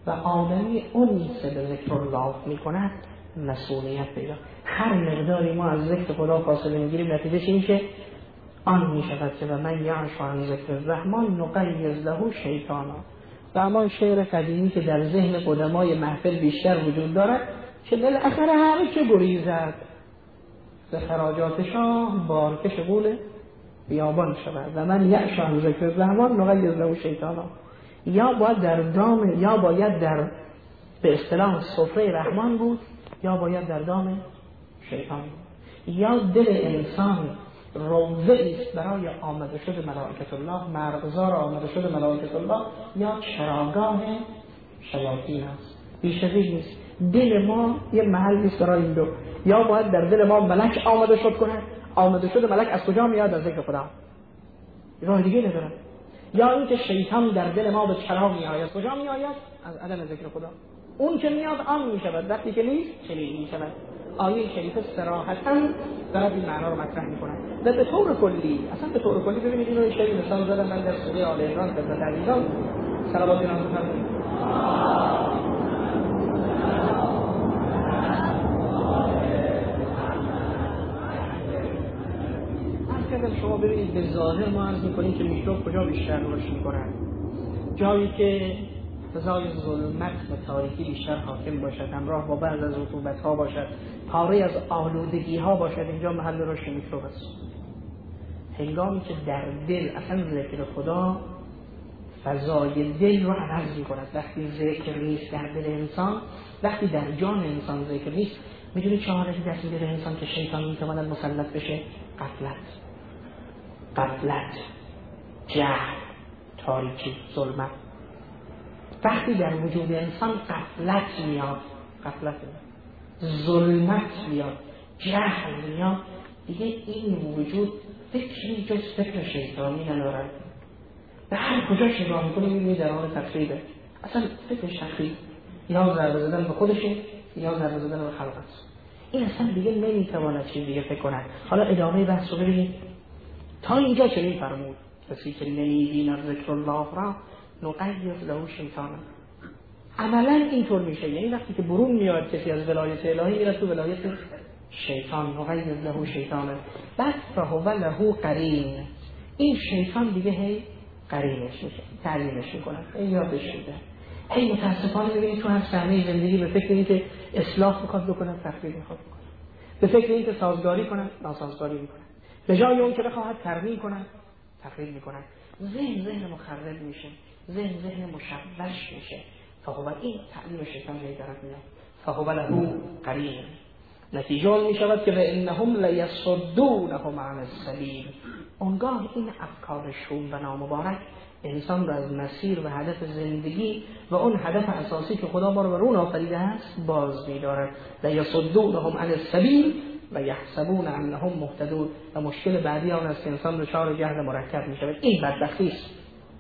و آدمی اون که به ذکر الله میکند مسئولیت پیدا. هر مقداری ما از ذکر خدا فاصله میگیریم نتیجه این که آن میشود که و من یعش عن ذکر الرحمن نقیض له شیطانا. و اما شعر قدیمی که در ذهن قدمای محفل بیشتر وجود دارد که بالاخره همه چه گریزد ز خراجات شاه بارکش غول بیابان شود و من یعش عن ذکر الرحمن نقیض له شیطانا. یا باید در دام یا باید در به اصطلاح سفره رحمان بود یا باید در دام شیطان بود. یا دل انسان روضه است برای آمده شد ملائکت الله، مرغزار آمده شد ملائکت الله، یا چراگاه شیاطین است. بیش از این نیست. دل ما یه محل نیست برای این دو. یا باید در دل ما ملک آمده شد کنه. آمده شد ملک از کجا میاد؟ از ذکر خدا. راه دیگه نداره. یا اینکه شیطان در دل ما به چرا میآید. کجا میآید؟ از عدم ذکر خدا. اون که میاد آن میشود، وقتی که نیست چنین میشود. آیه شریفه صراحتاً دارد این معنا رو مطرح میکنه. و به طور کلی، اصلا به طور کلی ببینید اینو اشاره مثال زدم من در سوره آل عمران خدمت عزیزان صلوات الله بفرمایید. اصلا شما ببینید به ظاهر ما عرض میکنیم که میکروب کجا بیشتر رشد میکنه؟ جایی که فضای ظلمت و تاریکی بیشتر حاکم باشد، همراه با بعض از رطوبت ها باشد، پاره از آلودگی ها باشد، اینجا محل رشد میکروب است. هنگامی که در دل اصلا ذکر خدا فضای دل رو عوض میکند. وقتی ذکر نیست در دل انسان، وقتی در جان انسان ذکر نیست، میدونی چه حالتی دست میده انسان که شیطان میتواند مسلط بشه؟ غفلت، غفلت، جهل، تاریکی، ظلمت. وقتی در وجود انسان غفلت میاد، غفلت میاد، ظلمت میاد، جهل میاد، دیگه این وجود فکری جز فکر شیطانی ندارد. به هر کجا شگاه میکنه میبینی در حال تخریبه. اصلا فکر شخصی یا ضربه زدن به خودشه یا ضربه زدن به خلق است. این اصلا دیگه نمیتواند چیز دیگه فکر کنه. حالا ادامه بحث رو ببینید. تا اینجا چنین فرمود کسی که نمی‌بیند ذکر الله را نقیض له شیطانا. عملا اینطور میشه، یعنی وقتی که برون میاد کسی از ولایت الهی میره تو ولایت شیطان. نقیض له شیطانا بس فهو له قرین. این شیطان دیگه هی قرینش میشه، تعلیمش میکنه، هی یادش میده. هی متاسفانه ببینید تو هر صحنه زندگی به فکر این که اصلاح میخواد بکنه تخریب میخواد بکنه، به فکر این که سازگاری کنه ناسازگاری میکنه، به جای اون که بخواد ترمیم کنه تخریب میکنه. ذهن ذهن مخرب میشه، ذهن ذهن مشوش میشه. فهو این تعلیم شیطان هی دارد میاد. فهو له قرین. نتیجه می شود که به انهم لیصدونهم عن السبیل. اونگاه این افکار شوم و نامبارک انسان را از مسیر و هدف زندگی و اون هدف اساسی که خدا ما رو به رون آفریده است باز می‌دارد. لیصدونهم عن السبیل و یحسبون انهم مهتدون. و مشکل بعدی آن است که انسان دچار جهل مرکب می‌شود. این بدبختی است.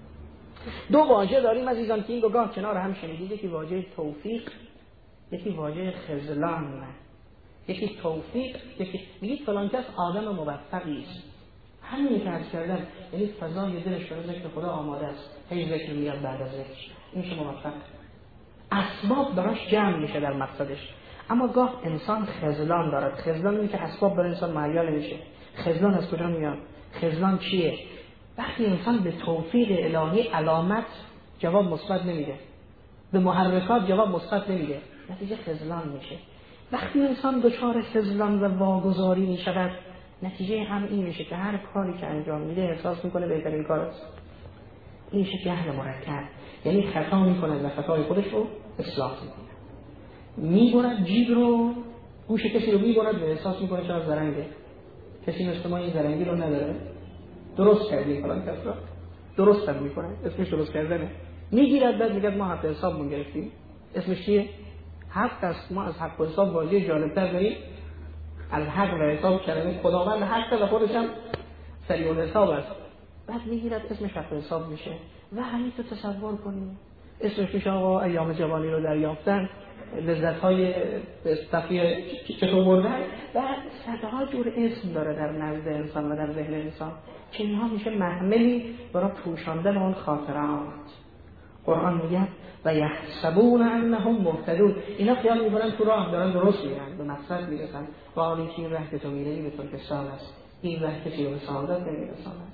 دو واژه داریم عزیزان که این دو گاه کنار هم شنیدید، یکی واژه توفیق، یکی واژه خذلان. یکی توفیق، یکی میگید فلان کس آدم موفقی است. همین که عرض کردم، یعنی فضای دلش برای ذکر خدا آماده است، هی ذکر میاد بعد از ذکر، این میشه موفق. اسباب براش جمع میشه در مقصدش. اما گاه انسان خذلان دارد. خذلان اینه که اسباب برای انسان مهیا نمیشه. خذلان از کجا میاد؟ خذلان چیه؟ وقتی انسان به توفیق الهی علامت جواب مثبت نمیده، به محرکات جواب مثبت نمیده، نتیجه خذلان میشه. وقتی انسان دچار خذلان و واگذاری می شود، نتیجه هم این میشه که هر کاری که انجام میده احساس میکنه بهترین کار است. این میشه جهل مرکب، یعنی خطا میکنه و خطای خودش رو اصلاح میکنه. میبرد جیب رو، گوش کسی رو میبرد و احساس میکنه چرا زرنگه. کسی مثل ما این زرنگی رو نداره. درست کردی فلان کس رو، درست هم میکنه، اسمش درست کردنه. میگیرد بعد میگه ما حق حسابمون گرفتیم. اسمش چیه؟ حق است. ما از حق و حساب واژه جالب‌تر داریم. از حق و حساب کلمه خداوند حق و خودش هم سریع الحساب است. بعد میگیرد اسمش حق و حساب میشه. و همین تو تصور کنیم اسمش میشه آقا ایام جوانی رو دریافتن، لذت‌های استفیه چطور بردن و صدها جور اسم داره در نزد انسان و در ذهن انسان که اینها میشه محملی برای پوشاندن اون خاطرات، قرآن میگه و یحسبون انهم مهتدون، اینا خیال میکنن تو راه دارن درست میرن، به مقصد میرسن. و آن که این راه که تو میری به تو کسان است، این راه که تو به سعادت نمیرساند.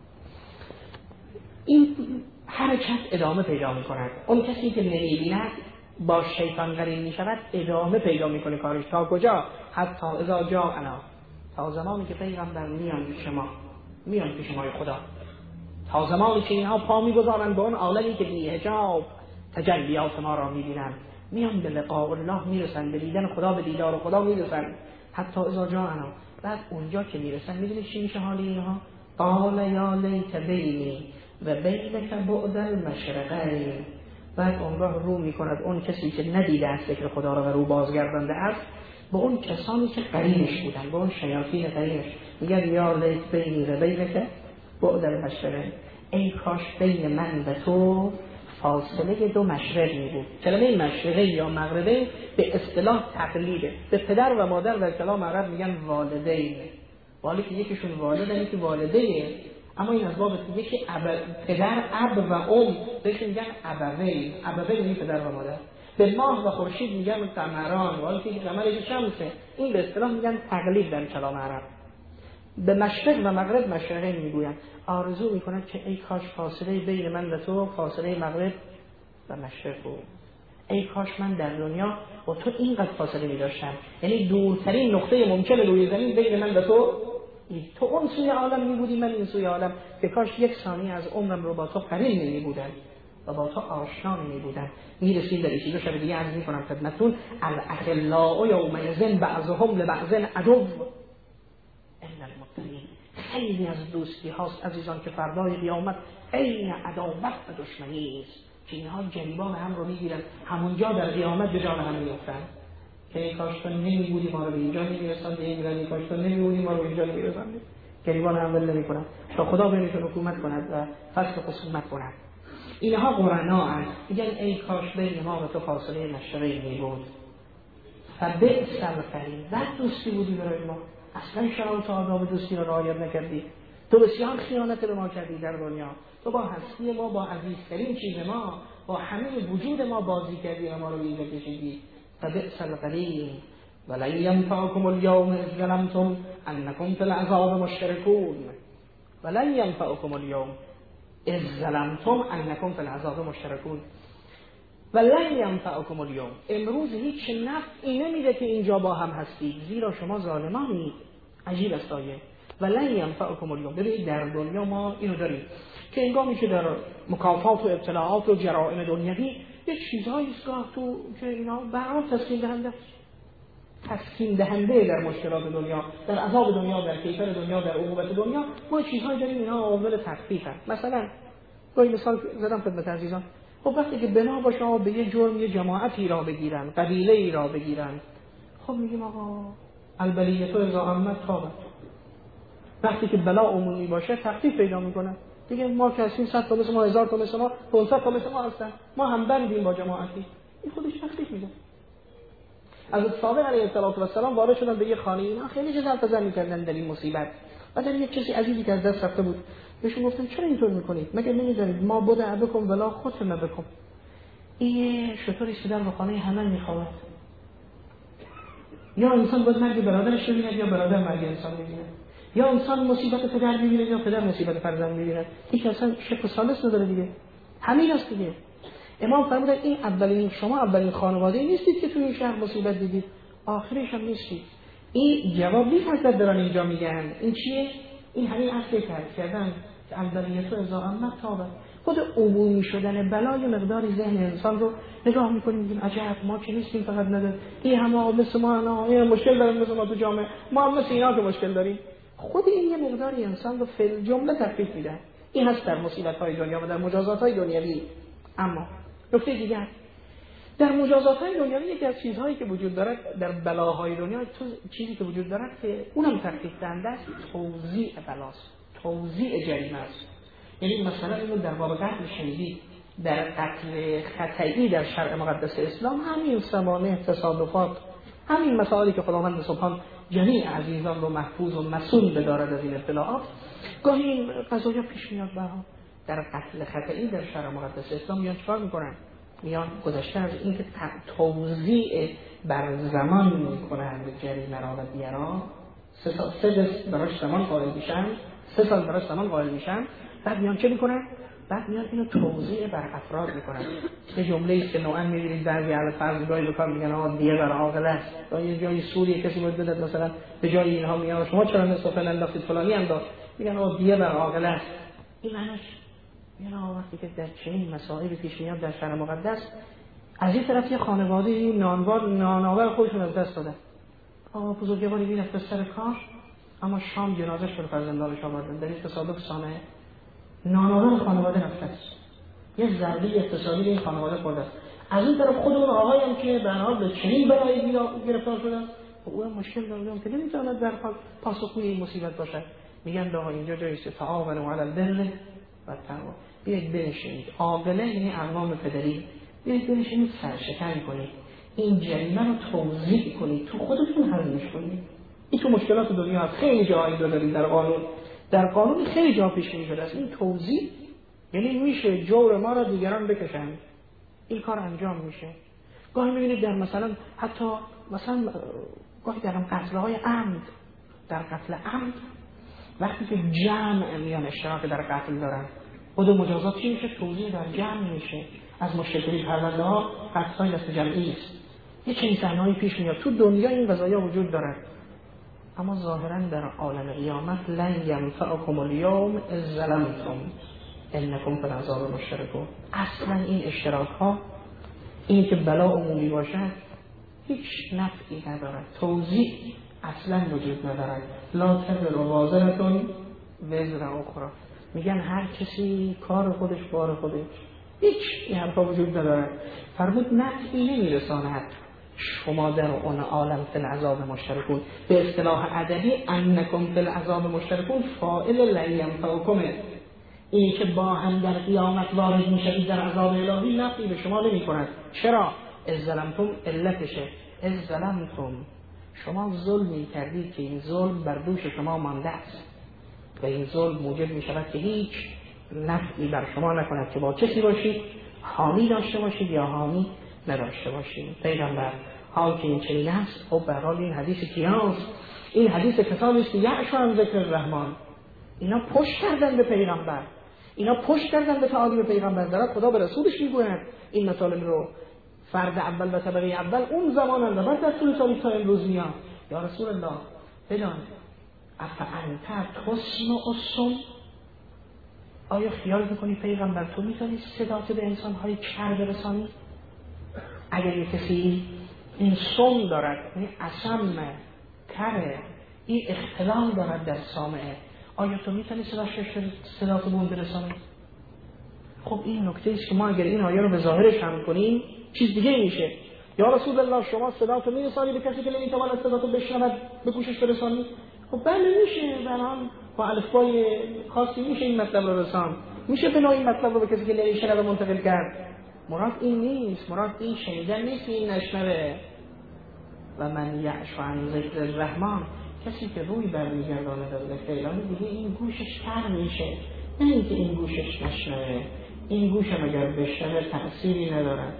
این حرکت ادامه پیدا میکند. اون کسی که نمیبیند با شیطان قرین میشود، ادامه پیدا میکنه کارش. تا کجا؟ حتی اذا جاءنا، تا زمانی که پیغمبر میان پیش ما، میان پیش ما خدا، تا زمانی که اینها پا میگذارن به اون عالمی که بی حجاب تجلیات ما را میبینن، میان به لقاء الله میرسن، به دیدن خدا، به دیدار خدا میرسن. حتی اذا جاءنا، بعد اونجا که میرسن میدونید چی میشه حال اینها؟ قال یا لیت بینی و بینک بعد المشرقین. بعد اونگاه رو میکند اون کسی که ندیده است ذکر خدا را و رو بازگردانده است به اون کسانی که قرینش بودن، به اون شیاطین قرینش، میگه یا لیت بینی و بینک بعد المشرقین، ای کاش بین من و تو فاصله دو مشرق می بود. کلمه مشرقی یا مغربی به اصطلاح تقلیده. به پدر و مادر در کلام عرب میگن والدین، ولی که یکیشون والده یکی والدینه، اما این از باب دیگه که پدر، اب و ام بهش میگن ابوین. ابوین یعنی پدر و مادر. به ماه و خورشید میگن قمران، ولی که قمر یک شمسه. این به اصطلاح میگن تقلید در کلام عرب. به مشرق و مغرب مشرقین میگویند. آرزو میکنند که ای کاش فاصله بین من و تو فاصله مغرب و مشرق بود. ای کاش من در دنیا با تو اینقدر فاصله می‌داشتم، یعنی دورترین نقطه ممکن روی زمین بین من و تو، تو اون سوی عالم می‌بودی، من این سوی عالم، که کاش یک ثانیه از عمرم رو با تو قرین نمی‌بودم و با تو آشنا نمی‌بودم. میرسیم در این دو شب دیگه عرض می‌کنم خدمتتون: الاخلاء یومئذ بعضهم لبعض عدو الا المتقین. خیلی از دوستی هاست عزیزان که فردای قیامت عین عداوت و دشمنی است، که اینها گریبان هم رو میگیرن، همونجا در قیامت به جان هم میفتن که ای کاش تو نمیبودی ما رو به اینجا نمیرسند، ای کاش تو نمیبودی ما رو به اینجا نمیرسند. گریبان هم ول نمیکنن تا خدا بینشون حکومت کند و فصل خصومت کند. اینها قرنا هست، میگن ای کاش بین ما و تو فاصله مشرقی میبود. فبئس القرین، بد دوستی بودی برای ما، اصلا شرایط و آداب دوستی رو رعایت نکردی، تو بسیار خیانت به ما کردی در دنیا، تو با هستی ما، با عزیزترین چیز ما، با همه وجود ما بازی کردی و ما رو بیرون کشیدی. فبئس القرین ولن ینفعکم اليوم اذ ظلمتم انکم فی العذاب مشترکون. ولن ینفعکم اليوم اذ ظلمتم انکم فی العذاب مشترکون. ولن ینفعکم اليوم، امروز هیچ نفعی نمیده که اینجا با هم هستید، زیرا شما ظالمانید. عجیب است آیه ولن ینفعکم اليوم. ببینید در دنیا ما اینو داریم که انگامی که در مکافات و ابتلاعات و جرائم دنیوی یک چیزهایی اصلاح تو که اینا برای تسکین دهنده تسکین دهنده در مشکلات دنیا، در عذاب دنیا، در کیفر دنیا، در عقوبت دنیا، ما چیزهایی داریم اینا عامل تخفیف هست. مثلا با این مثال زدم خدمت عزیزان، خب وقتی که بنا باشه به یه جرم یه جماعتی را بگیرن، قبیله ای را بگیرن، خب میگیم آقا البلیه اذا عمت تابت. وقتی که بلا عمومی باشه تخفیف پیدا میکنه دیگه. ما کسی صد تا مثل ما، هزار تا مثل ما، پانصد تا مثل ما هستن، ما هم بندیم با جماعتی، این خودش تخفیف میده. از صادق علیه السلام وارد شدن به یه خانه، اینا خیلی جزل تزن میکردن در این مصیبت. بعد یک کسی عزیزی که از دست رفته بود بهشون گفتن چرا اینطور میکنید؟ مگه نمیدونید ما بود ابکم ولا ختم بکم؟ این شطوری که در خانه همه میخواد. یا انسان باید مرگ برادرش رو ببیند یا برادر مرگ انسان ببیند، یا انسان مصیبت پدر ببیند یا پدر مصیبت فرزند ببیند. این اصلا شک و ثالث نداره دیگه، همین است دیگه. امام فرمودن این اولین شما اولین خانواده نیستید که توی این شهر مصیبت دیدید، آخرش هم نیستید. این جواب نیست حضرت دارن اینجا میگن. این چیه؟ این همین اصل ترک کردن که اولیت و اذا عمت تابت. خود عمومی شدن بلای مقداری ذهن انسان رو نگاه میکنیم میگیم عجب ما که نیستیم فقط نداره، این همه مثل ما نه، این مشکل دارن مثل ما تو جامعه، ما هم مثل اینا که مشکل داریم. خود این یه مقداری انسان رو فی جمله تخفیف میدن. این هست در مصیبت‌های دنیا و در مجازات‌های دنیوی. اما نکته دیگر در مجازات‌های دنیوی یکی از چیزهایی که وجود دارد در بلاهای دنیا، تو چیزی که وجود دارد که اونم تخفیف دهنده است، توزیع بلاست، توزیع جریمه است. یعنی مثلا اینو در باب قتل شهیدی، در قتل خطئی در شرع مقدس اسلام، همین سوانح، تصادفات، همین مسائلی که خداوند سبحان جمیع عزیزان رو محفوظ و مسئول بدارد از این اطلاعات، گاهی این قضایا پیش میاد برها در قتل خطئی در شرع مقدس اسلام میان چیکار میکنن؟ میان گذشته از اینکه توزیع بر زمان میکنن به جریمه را و دیه را، سه سال سه براش زمان قائل میشن، سه سال براش زمان قائل میشن، بعد میان چه میکنن؟ بعد میان اینو توزیع بر افراد میکنن. یه جمله‌ای که نوعا میبینید بعضی اهل فرض گاهی به کار میگن آقا دیه بر عاقل است، یا یه جایی سوریه کسی باید بده مثلا به جای اینها میگن شما چرا نصف فعلا انداختید فلانی انداخت، میگن آقا دیه بر عاقل است. این معنیش یعنی وقتی که در چنین مسائلی پیش میاد در شرع مقدس، از این طرف یه خانواده‌ای نانوار نانآور خودشون از دست دادن، آقا بزرگواری میرفت سر کار اما شام جنازه‌اش رو فرزندانش آوردن، در این تصادف سانه نانآور خانواده رفته است، یه ضربه اقتصادی به این خانواده خورده است. از این طرف خود اون آقایی هم که به حال به چنین بلایی گرفتار شده است، او هم مشکل داره که نمیتونه در حال پاسخگوی این مصیبت باشه. میگن آقا اینجا جایی است تعاونوا علی البر و التقوا، بیاید بنشینید، عاقله یعنی اقوام پدری، بیاید بنشینید سرشکن کنید، این جریمه رو توزیع کنید، تو خودتون حلش کنید. این تو مشکلات دنیا هست، خیلی جایی دارید در قانون، در قانون خیلی جا پیش میشه است. این توزیع یعنی میشه جور ما را دیگران بکشن، این کار انجام میشه. گاهی میبینید در مثلا حتی مثلا گاهی در قتل‌های عمد، در قتل عمد وقتی که جمع میان اشتراک در قتل دارن، خود مجازات چی میشه؟ توزیع در جمع میشه. از مشتری پرونده ها قتل‌های دست جمعی است. یه چنین صحنه‌ای پیش میاد تو دنیا، این قضایا وجود دارد، اما ظاهرا در عالم قیامت لن ینفعکم الیوم اذ ظلمتم انکم فی العذاب مشترکون. اصلا این اشتراک ها، این که بلا عمومی باشد، هیچ نفعی ندارد، توزیع اصلا وجود ندارد. لا تزر وازرة وزر اخرى، میگن هر کسی کار خودش بار خودش، هیچ این حرفا وجود ندارد. فرمود نفعی نمیرساند شما در اون عالم فی العذاب مشترکون. به اصطلاح ادبی انکم فی العذاب مشترکون فاعل لن ینفعکم، این که با هم در قیامت وارد میشید در عذاب الهی نفعی به شما نمی کند. چرا؟ اذ ظلمتم علتشه، اذ ظلمتم شما ظلمی کردید که این ظلم بر دوش شما مانده است و این ظلم موجب می شود که هیچ نفعی بر شما نکند که با کسی باشید، حامی داشته باشید یا حامی نداشته باشید. پیغمبر حال که این چنین است، خب به حال این حدیث کیاست؟ این حدیث کتابی است که یعشو عن ذکر الرحمن. اینا پشت کردن به پیغمبر، اینا پشت کردن به تعالیم پیغمبر. دارد خدا به رسولش میگوید این مطالب رو، فرد اول و طبقه اول اون زمان اند، بعد در طول تاریخ تا امروز میاد. یا رسول الله بدان افعنت تسمع الصم، آیا خیال میکنی پیغمبر تو میتونی صدات به انسانهای کر برسانی؟ اگر یک کسی این صم دارد، این اصم کره، این اختلال دارد در سامعه، آیا تو میتونی صدات به اون برسانی؟ خب این نکته است که ما اگر این آیه رو به ظاهرش هم کنیم چیز دیگه میشه. یا رسول الله شما صداتو میرسانی به کسی که نمیتواند صداتو بشنود به گوشش برسانی؟ خب بله میشه، برام با الفبای خاصی میشه این مطلب رو رسان، میشه به نوعی مطلب رو به کسی که نمیشنوه منتقل کرد. مراد این نیست، مراد این شنیدن نیست، این نشنوه. و من یعش عن ذکر الرحمن، کسی که روی برمیگرداند از ذکر الهی دیگه این گوشش کر میشه، نه اینکه این گوشش نشنوه، این گوشم اگر بشنوه تأثیری ندارد.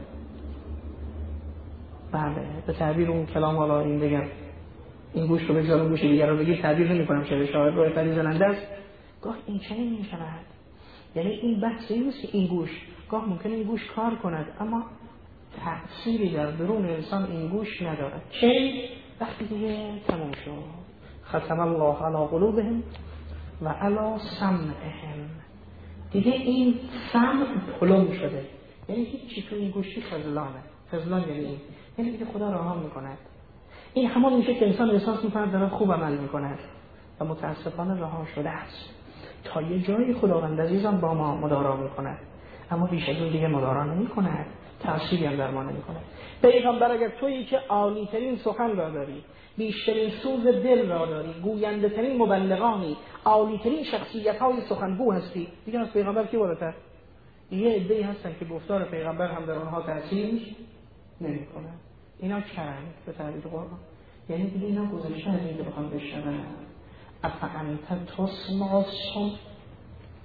بله به تعبیر اون کلام حالا این بگم این گوش رو بگذارم گوش دیگر رو بگیر، تعبیر نمی کنم شده شاعر رو افادی زننده است. گاه این چنین می شود، یعنی این بحثی نیست که این گوش، گاه ممکنه این گوش کار کند اما تأثیری در درون انسان این گوش ندارد. چه؟ وقتی دیگه تموم شد. ختم الله علی قلوبهم و علی سمعهم، دیگه این سمع پلم شده، یعنی هیچی تو این گوشی خزلانه. خزلان یعنی این، یعنی دیگه خدا رها میکند. این همان میشه که انسان احساس میکند دارد خوب عمل میکند و متاسفانه رها شده است. تا یه جایی خداوند عزیزم با ما مدارا میکند، اما بیش از اون دیگه مدارا نمیکند، تأثیری هم در ما نمیکند. پیغمبر اگر تویی که عالی ترین سخن را داری، بیشترین سوز دل را داری، گوینده ترین مبلغانی، عالی ترین شخصیت های سخنگو هستی، دیگه از پیغمبر کی بالاتر؟ یه عده‌ای هستن که گفتار پیغمبر هم در اونها تأثیر نمیکنه. اینا کرند به تعبیر قرآن، یعنی دیگه اینا گذاشته از اینکه بخوام بشنون. افعنت تسمع الصم،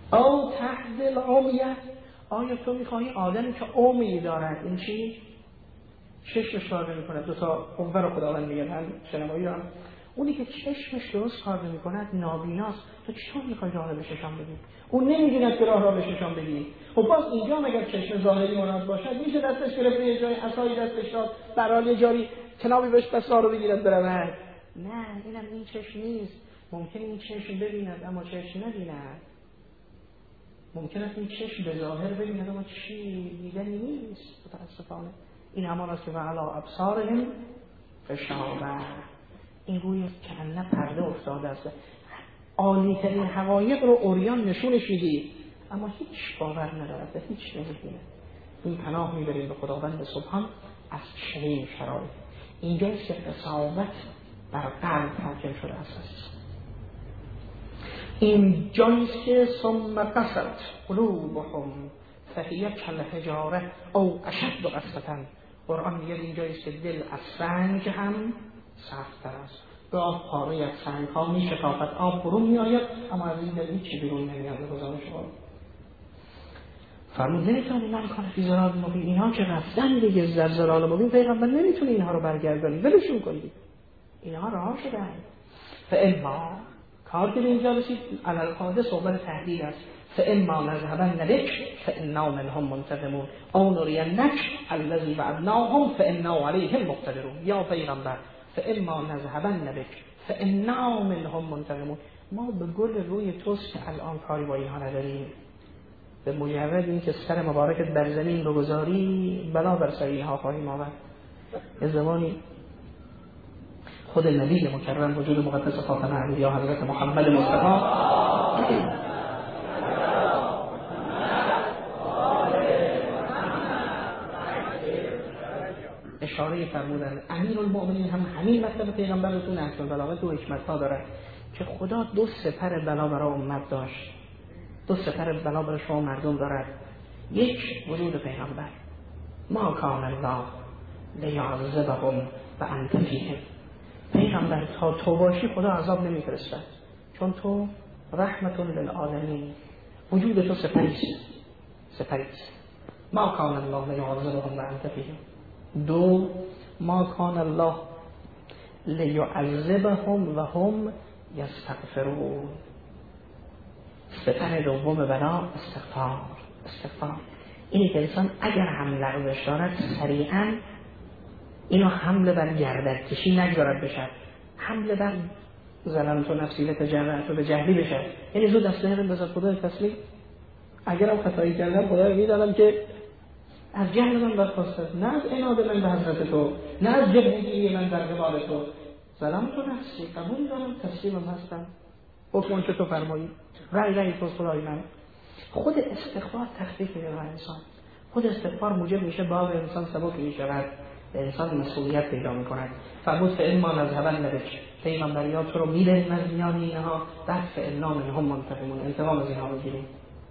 او تهدل عمیه، آیا تو میخواهی آدمی که عمی دارد، این چی؟ چشمش کار نمی‌کند، دو تا قوه رو خداوند میگه، من شنوایی دارم، اونی که چشمش درست کار نمی‌کند نابیناست، تو چطور می‌خوای راه رو بهش نشان بدی؟ اون نمی‌دوند که راه را بهش نشان بدی. خب باز اینجا مگر چشم ظاهری مراد باشد، میشه دستش گرفت یه جای عصایی دستش داد، برای یه جاری کنابی بهش دست رو بگیرد برود؟ نه، اینم این چشم نیست. ممکن این چشم ببیند اما چشم نبیند. ممکن است این چشم به ظاهر ببیند اما چی دیدنی نیست. متاسفانه این همان است که وعلا ابصارهم غشاوة، این روی کأنه پرده افتاده است. عالی ترین حقایق رو عریان نشونش میدی اما هیچ باور ندارد و هیچ نمی‌بینه. این پناه میبریم به خداوند سبحان از چنین شرایط. اینجاست که قساوت بر قلب حاکم شده است. این جایست که ثم قست قلوبهم فهی کالحجاره او اشد قسوة. قرآن میگه اینجایست که دل از سنگ هم سخت‌تر است. گاه پاره از سنگ ها می شکافد، آب برون می آید اما از این دل هیچی بیرون نمیاد. گزارش شما فرمود نمیتونی من کنه فی ضلال مبین، اینها که رفتن دیگه در ضلال مبین، پیغمبر نمیتونی اینها رو برگردانی، ولشون کنید، اینها رها شدن. فاما کار که به اینجا رسید علل قاعده صحبت تهدید است. فاما نذهبن بک فانا منهم منتقمون او نرینک الذی وعدناهم فانا علیهم مقتدرون. یا پیغمبر فاما نذهبن بک فانا منهم منتقمون، ما به گل روی توست که الان کاری با اینها نداریم. به مجرد این که سر مبارکت بر زمین بگذاری بلا بر سر اینها خواهیم آورد. یه زمانی خود نبی مکرم وجود مقدس خاتم انبیا حضرت محمد مصطفی اشاره فرمودن امیرالمؤمنین هم همین مطلب پیغمبرتون اصل بلاغت و حکمت ها داره که خدا دو سپر بلا برای امت داشت، دو سپر بلا برای شما مردم دارد. یک وجود پیغمبر، ما کان الله لیعذبهم و انت فیهم. پیغمبر تا تو باشی خدا عذاب نمیفرستد چون تو رحمت للعالمین، وجود تو سپریست سپریست. ما کان الله لیعذبهم و انت فیهم. دو ما کان الله لیعذبهم و هم یستغفرون. سپر دوم بنا استغفار. استغفار اینی که انسان اگر هم لغزش دارد سریعا اینو حمله بر گردد کشی نگذارد بشد، حمله بر ظلمت و نفسی و تجرعت و به جهلی بشد، یعنی زود دست نهرم بذار خدا تسلیم. اگر هم خطایی کردم خدا میدانم که از جهل من برخواسته، نه از عناد من به حضرت تو، نه از جهلی من در قبال تو. ظلمت و نفسی قبول دارم، تسلیمم هستم، حکم که تو فرمایی، رأی رأی تو خدای من. خود استغفار تخفیف میده برای انسان. خود استغفار موجب میشه باب انسان سبک میشود، انسان مسئولیت پیدا میکند. فرمود فاما نذهبن بک، پیغمبریات رو میدهیم از میان اینها، بعد فانا منهم منتقمون، انتقام از اینها میگیریم.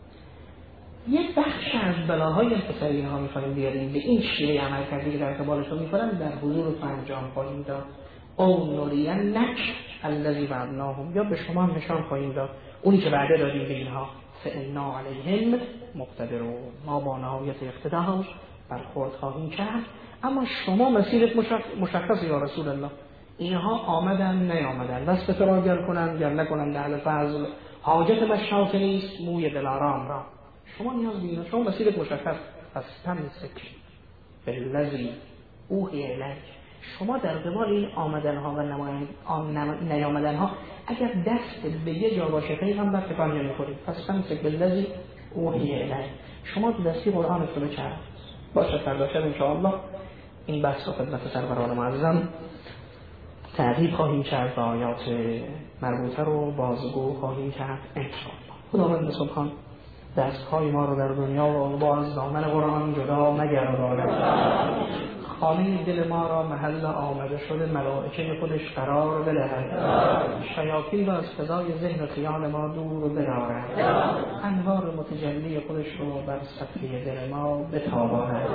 یک بخش از بلاهای انتصاری اینها میخوایم بیاریم، به این شیوه عمل کردی که در قبالشون میکنن در حضور تو انجام خواهیم داد. او نرینک الذی وعدناهم، یا به شما هم نشان خواهیم داد اونی که وعده دادیم به اینها. فانا علیهم مقتدرون، ما با نهایت اقتدار برخورد خواهیم کرد. اما شما مسیرت مشخص یا رسول الله، اینها آمدن نیامدن، دست را گر کنن گر نکنن، در فضل حاجت مشاک نیست موی دلارام را. شما نیاز به اینها، شما مسیرت مشخص. پس تمسک بالذی اوحی الیک، شما در قبال این آمدنها و نیامدنها اگر دست به یه جا باشه پیغمبر تکان نمیخورید. پس تمسک بالذی اوحی الیک، شما تو دستی قرآن رو بچرخ. باشه فردا شب انشاءالله این بحث و خدمت سروران معظم تعقیب خواهیم کرد و آیات مربوطه رو بازگو خواهیم کرد انشاءالله. خداوند سبحان دستهای ما رو در دنیا و با از دامن قرآن جدا نگرداند، خانه دل ما را محل آمده شده ملائکه خودش قرار بدهد، شیاطین را از فضای ذهن و خیال ما دور بدارد، انوار متجلی خودش رو بر سطح دل ما بتاباند.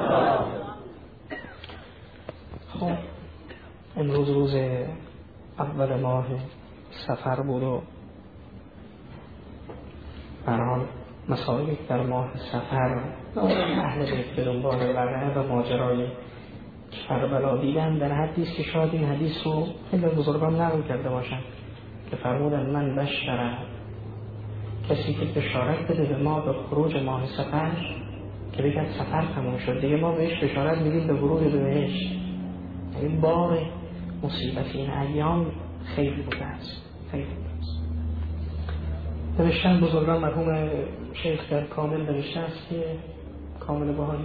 خب امروز روز اول ماه سفر بود و برحال مسائلی در ماه سفر و اهل بیت به دنبال وقعه و ماجرای کربلا دیدن در حدی است که شاید این حدیث رو خیلی بزرگان نقل کرده باشند که فرمودن من بشر کسی که بشارت بده به ما به خروج ماه سفر که بگه سفر تموم شد دیگه ما بهش بشارت میدیم به ورود به بهشت. این بار مصیبت این ایام خیلی بوده است، خیلی بوده است. نوشتن بزرگان مرحوم شیخ در کامل نوشته است که کامل بهایی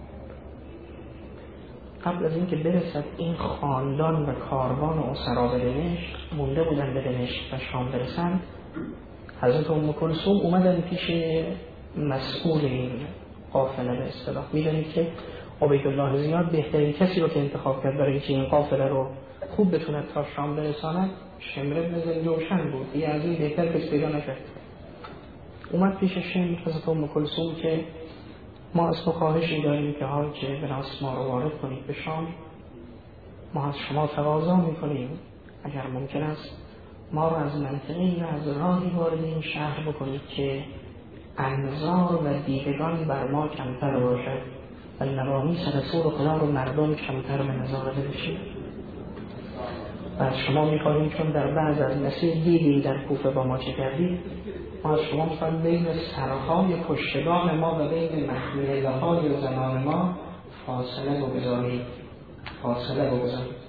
قبل از اینکه برسد این خاندان و کاروان و اسرا به دمشق مونده بودن به دمشق و شام برسند، حضرت ام کلثوم اومدن پیش مسئول این قافله به اصطلاح. میدونید که عبیدالله زیاد بهترین کسی رو که انتخاب کرد برای اینکه این قافله رو خوب بتونه تا شام برساند شمر بن جوشن بود، دیگه از این بهتر کسی پیدا نکرد. اومد پیش شمر حضرت ام کلثوم که ما از تو خواهشی داریم که حال که بناس ما رو وارد کنید به شام، ما از شما تقاضا میکنیم اگر ممکن است ما رو از منطقه‌ای و از راهی وارد این شهر بکنید که انظار و دیدگان بر ما کمتر باشد و نوامیس رسول خدا رو مردم کمتر به نظاره بشید. و از شما میخواهیم چون در بعض از مسیر دیدی در کوفه با ما چه کردید، ما از شما میخواهیم بین سرهای پشتگان ما و بین محمیله های زنان ما فاصله بگذارید، فاصله بگذارید.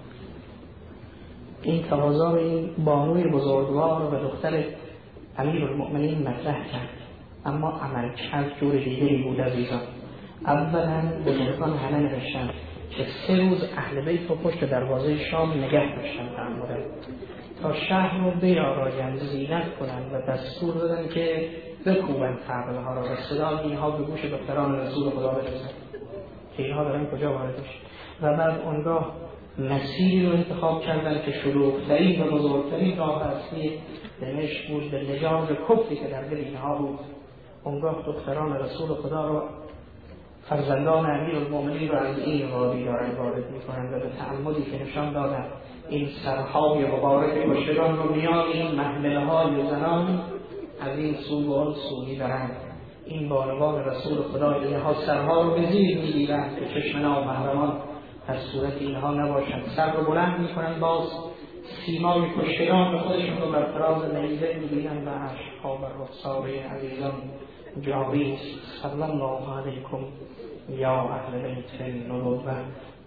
این تقاضا رو این بانوی بزرگوار و دختر امیرالمؤمنین مطرح کرد، اما عمل کرد جور دیگری بود عزیزان. اولا بزرگان همه نوشتند که سه روز اهل بیت رو پشت دروازه شام نگه داشتن تعمدن تا شهر رو بیارایند، زینت کنند و دستور دادن که بکوبند طبل‌ها را و صدای اینها به گوش دختران رسول خدا برسد که اینها دارن کجا وارد بشن. و بعد اونگاه مسیری رو انتخاب کردن که شلوغ‌ترین و بزرگترین راه اصلی دمشق بود به نجاز کفری که در دل اینها بود. اونگاه دختران رسول خدا رو فرزندان امیرالمؤمنین رو از این وادی دارن وارد میکنند و به تعمدی که نشان دادن این سرهای مبارک مشرکان رو میان این محمله های زنان از این سو و آن سو میبرند. این بانوان رسول خدا اینها سرها رو به زیر میگیرند که چشم نامحرمان در صورت اینها نباشند. سر رو بلند میکنند، باز سیمای کشتگان خودشون رو بر فراز نیزه میبینند و عشقها بر رخسار عزیزان جاری است. صلی الله علیکم یا اهل بیت النبوة.